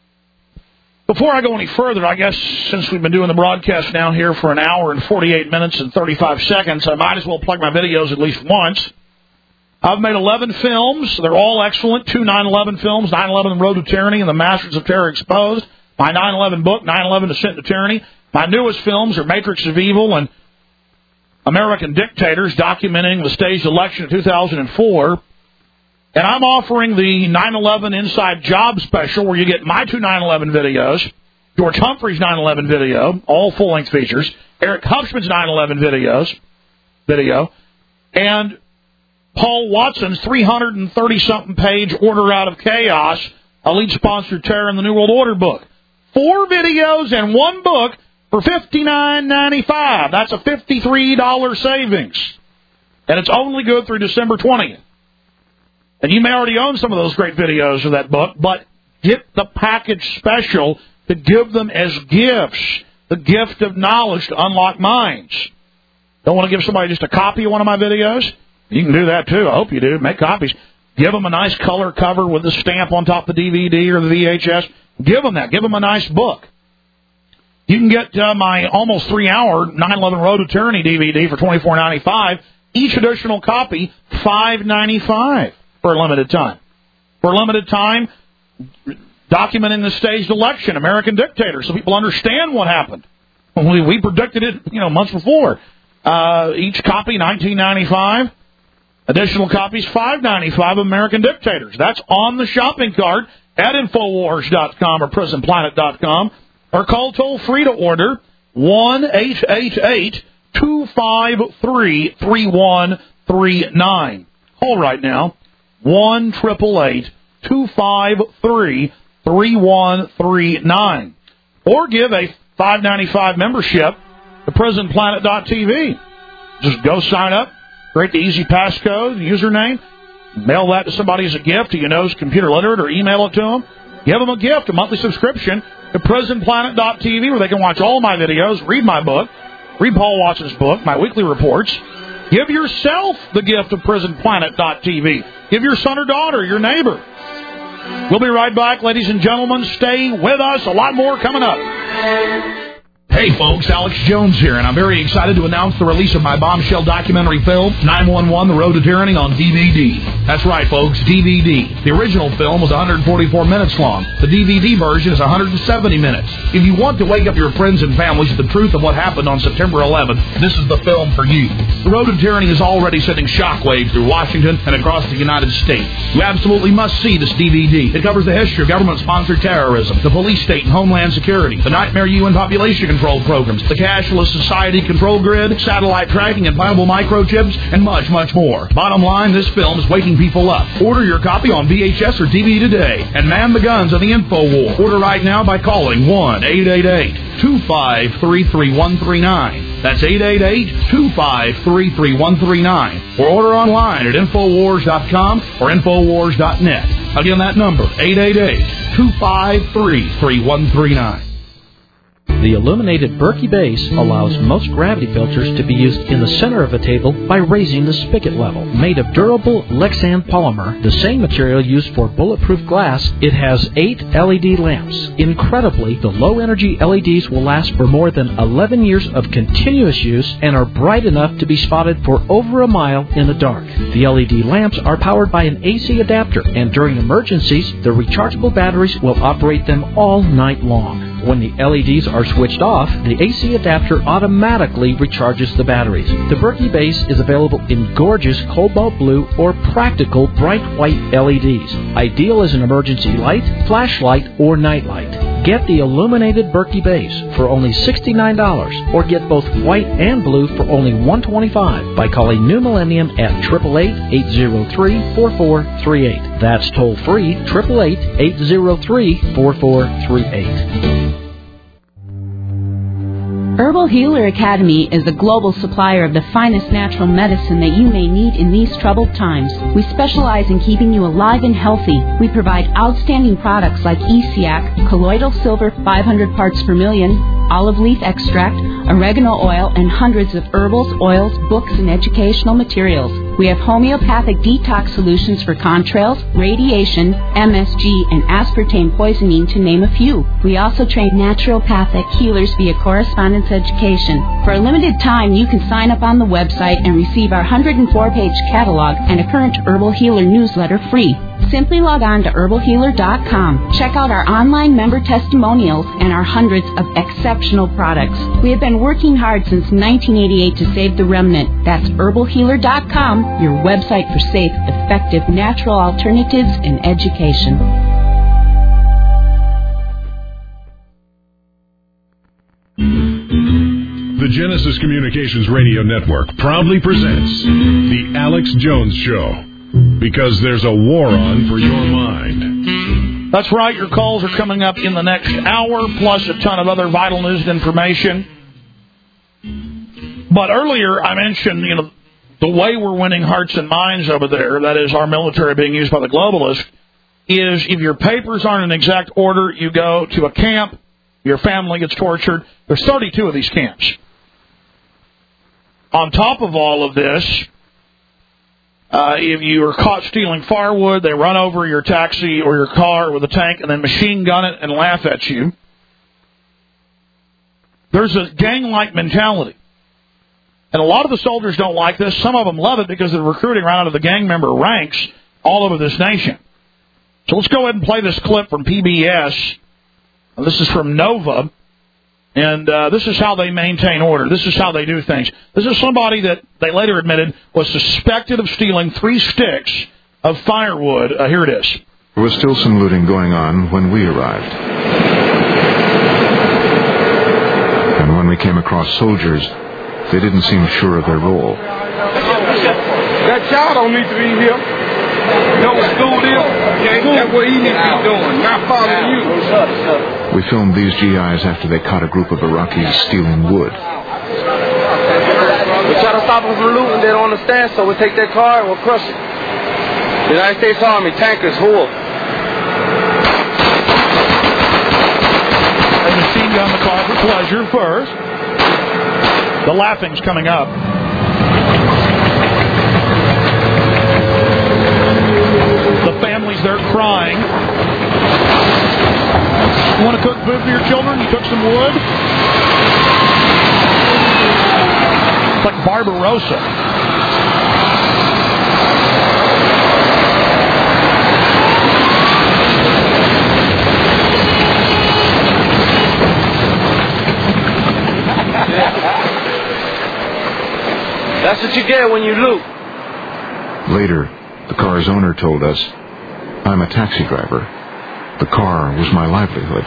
Speaker 2: Before I go any further, I guess since we've been doing the broadcast now here for an hour and forty-eight minutes and thirty-five seconds, I might as well plug my videos at least once. I've made eleven films. They're all excellent. Two nine eleven films, nine eleven The Road to Tyranny and The Masters of Terror Exposed. My nine eleven book, nine eleven Descent to Tyranny. My newest films are Matrix of Evil and American Dictators, documenting the staged election of two thousand four. And I'm offering the nine eleven Inside Job special, where you get my two nine eleven videos, George Humphrey's nine eleven video, all full-length features, Eric Huffman's nine eleven videos, video, and Paul Watson's three hundred thirty-something page Order Out of Chaos, Elite Sponsored Terror in the New World Order book. Four videos and one book for fifty-nine ninety-five. That's a fifty-three dollars savings. And it's only good through December twentieth. And you may already own some of those great videos of that book, but get the package special to give them as gifts. The gift of knowledge to unlock minds. Don't want to give somebody just a copy of one of my videos? You can do that, too. I hope you do. Make copies. Give them a nice color cover with the stamp on top of the D V D or the V H S. Give them that. Give them a nice book. You can get uh, my almost three-hour nine eleven Road to Tyranny D V D for twenty-four ninety-five. Each additional copy, five ninety-five for a limited time. For a limited time, documenting the staged election, American Dictator, so people understand what happened. We, we predicted it, you know, months before. Uh, each copy, nineteen ninety-five. Additional copies, five ninety-five of American Dictators. That's on the shopping cart at Infowars dot com or Prison Planet dot com. Or call toll-free to order one eight eight eight, two five three, three one three nine. Call right now, one eight eight eight, two five three, three one three nine. Or give a five ninety-five membership to Prison Planet dot T V. Just go sign up, create the easy passcode, username, mail that to somebody as a gift who you know is computer literate, or email it to them. Give them a gift, a monthly subscription to Prison Planet dot T V, where they can watch all my videos, read my book, read Paul Wattson's book, my weekly reports. Give yourself the gift of Prison Planet dot T V. Give your son or daughter, your neighbor. We'll be right back, ladies and gentlemen. Stay with us. A lot more coming up.
Speaker 17: Hey folks, Alex Jones here, and I'm very excited to announce the release of my bombshell documentary film, nine one one, The Road to Tyranny, on D V D. That's right, folks, D V D. The original film was one hundred forty-four minutes long. The D V D version is one hundred seventy minutes. If you want to wake up your friends and families to the truth of what happened on September eleventh, this is the film for you. The Road to Tyranny is already sending shockwaves through Washington and across the United States. You absolutely must see this D V D. It covers the history of government-sponsored terrorism, the police state and homeland security, the nightmare U N population control programs, the cashless society control grid, satellite tracking, implantable microchips, and much, much more. Bottom line, this film is waking people up. Order your copy on V H S or D V D today, and man the guns of the info war. Order right now by calling one eight eight eight, two five three, three one three nine. That's eight eight eight, two five three, three one three nine. Or order online at Infowars dot com or Infowars dot net. Again, that number, eight eight eight, two five three, three one three nine.
Speaker 6: The illuminated Berkey base allows most gravity filters to be used in the center of a table by raising the spigot level. Made of durable Lexan polymer, the same material used for bulletproof glass, it has eight L E D lamps. Incredibly, the low-energy L E Ds will last for more than eleven years of continuous use and are bright enough to be spotted for over a mile in the dark. The L E D lamps are powered by an A C adapter, and during emergencies, the rechargeable batteries will operate them all night long. When the L E Ds are switched off, the A C adapter automatically recharges the batteries. The Berkey base is available in gorgeous cobalt blue or practical bright white L E Ds, ideal as an emergency light, flashlight, or nightlight. Get the illuminated Berkey base for only sixty-nine dollars, or get both white and blue for only one hundred twenty-five dollars by calling New Millennium at eight eight eight, eight zero three, four four three eight. That's toll free, eight eight eight, eight zero three, four four three eight.
Speaker 18: Herbal Healer Academy is a global supplier of the finest natural medicine that you may need in these troubled times. We specialize in keeping you alive and healthy. We provide outstanding products like E C A C, colloidal silver five hundred parts per million, olive leaf extract, oregano oil, and hundreds of herbals, oils, books, and educational materials. We have homeopathic detox solutions for contrails, radiation, M S G, and aspartame poisoning, to name a few. We also train naturopathic healers via correspondence education. For a limited time, you can sign up on the website and receive our one hundred four page catalog and a current Herbal Healer newsletter free. Simply log on to herbal healer dot com. Check out our online member testimonials and our hundreds of exceptional products. We have been working hard since nineteen eighty-eight to save the remnant. That's herbal healer dot com, your website for safe, effective, natural alternatives in education.
Speaker 1: The Genesis Communications Radio Network proudly presents The Alex Jones Show. Because there's a war on for your mind.
Speaker 2: That's right. Your calls are coming up in the next hour, plus a ton of other vital news and information. But earlier I mentioned, you know, the way we're winning hearts and minds over there, that is our military being used by the globalists, is if your papers aren't in exact order, you go to a camp, your family gets tortured. There's thirty-two of these camps. On top of all of this, Uh, if you are caught stealing firewood, they run over your taxi or your car with a tank and then machine gun it and laugh at you. There's a gang-like mentality. And a lot of the soldiers don't like this. Some of them love it because they're recruiting right out of the gang member ranks all over this nation. So let's go ahead and play this clip from P B S. This is from Nova, and uh, this is how they maintain order. This is how they do things. This is somebody that they later admitted was suspected of stealing three sticks of firewood. Uh, here it is.
Speaker 19: There was still some looting going on when we arrived. And when we came across soldiers, they didn't seem sure of their role.
Speaker 15: That child don't need to be here. You know what school is? School. That's what he needs to be doing, not following you.
Speaker 19: We filmed these G Is after they caught a group of Iraqis stealing wood.
Speaker 15: We try to stop them from looting, they don't understand, so we take their car and we'll crush it. The United States Army, tankers, whore.
Speaker 2: A machine gun the car for pleasure first. The laughing's coming up. The families there crying. You want to cook food for your children? You cook some wood? It's like Barbarossa.
Speaker 15: That's what you get when you loot.
Speaker 19: Later, the car's owner told us, I'm a taxi driver. The car was my livelihood.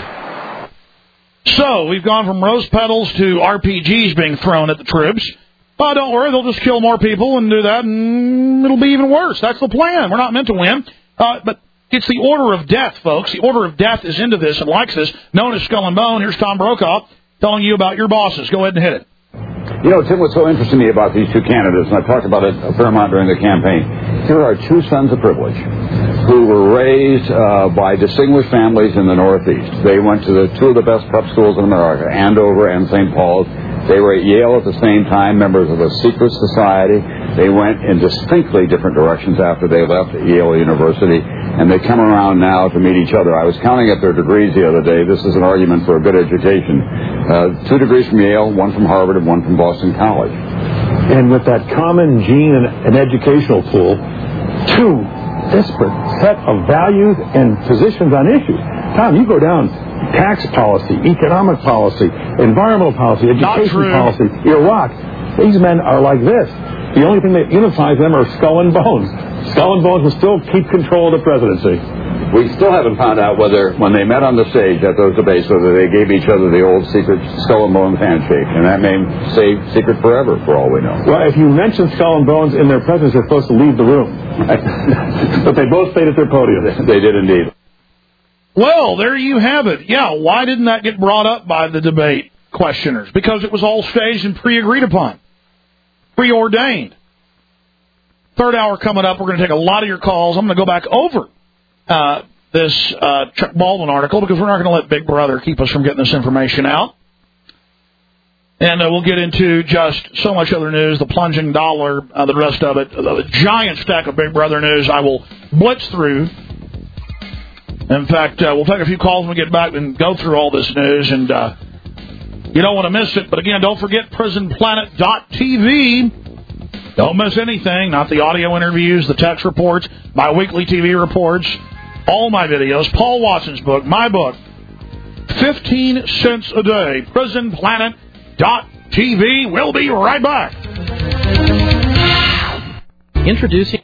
Speaker 2: So, we've gone from rose petals to R P Gs being thrown at the troops. Oh, don't worry, they'll just kill more people and do that, and it'll be even worse. That's the plan. We're not meant to win. Uh, but it's the order of death, folks. The order of death is into this and likes this, known as Skull and Bone. Here's Tom Brokaw telling you about your bosses. Go ahead and hit it.
Speaker 20: You know, Tim, what's so interesting to me about these two candidates, and I've talked about it a fair amount during the campaign, here are two sons of privilege who were raised uh, by distinguished families in the Northeast. They went to the two of the best prep schools in America, Andover and Saint Paul's. They were at Yale at the same time, members of a secret society. They went in distinctly different directions after they left Yale University, and they come around now to meet each other. I was counting up their degrees the other day. This is an argument for a good education. Uh, two degrees from Yale, one from Harvard, and one from Boston College.
Speaker 21: And with that common gene and an educational pool, two disparate set of values and positions on issues. Tom, you go down tax policy, economic policy, environmental policy, education policy, Iraq. These men are like this. The only thing that unifies them are Skull and Bones. Skull and Bones will still keep control of the presidency.
Speaker 20: We still haven't found out whether, when they met on the stage at those debates, whether they gave each other the old secret Skull and Bones handshake. And that may stay secret forever, for all we know.
Speaker 21: Well, if you mention Skull and Bones in their presence, they're supposed to leave the room. But they both stayed at their podium.
Speaker 20: They did indeed.
Speaker 2: Well, there you have it. Yeah, why didn't that get brought up by the debate questioners? Because it was all staged and pre-agreed upon, preordained. Third hour coming up, we're going to take a lot of your calls. I'm going to go back over uh, this uh, Chuck Baldwin article because we're not going to let Big Brother keep us from getting this information out. And uh, we'll get into just so much other news, the plunging dollar, uh, the rest of it, a giant stack of Big Brother news I will blitz through. In fact, uh, we'll take a few calls when we get back and go through all this news, and uh, you don't want to miss it. But again, don't forget prison planet dot t v. Don't miss anything, not the audio interviews, the text reports, my weekly T V reports, all my videos, Paul Watson's book, my book, fifteen cents a day, prison planet dot t v. We'll be right back.
Speaker 6: Introducing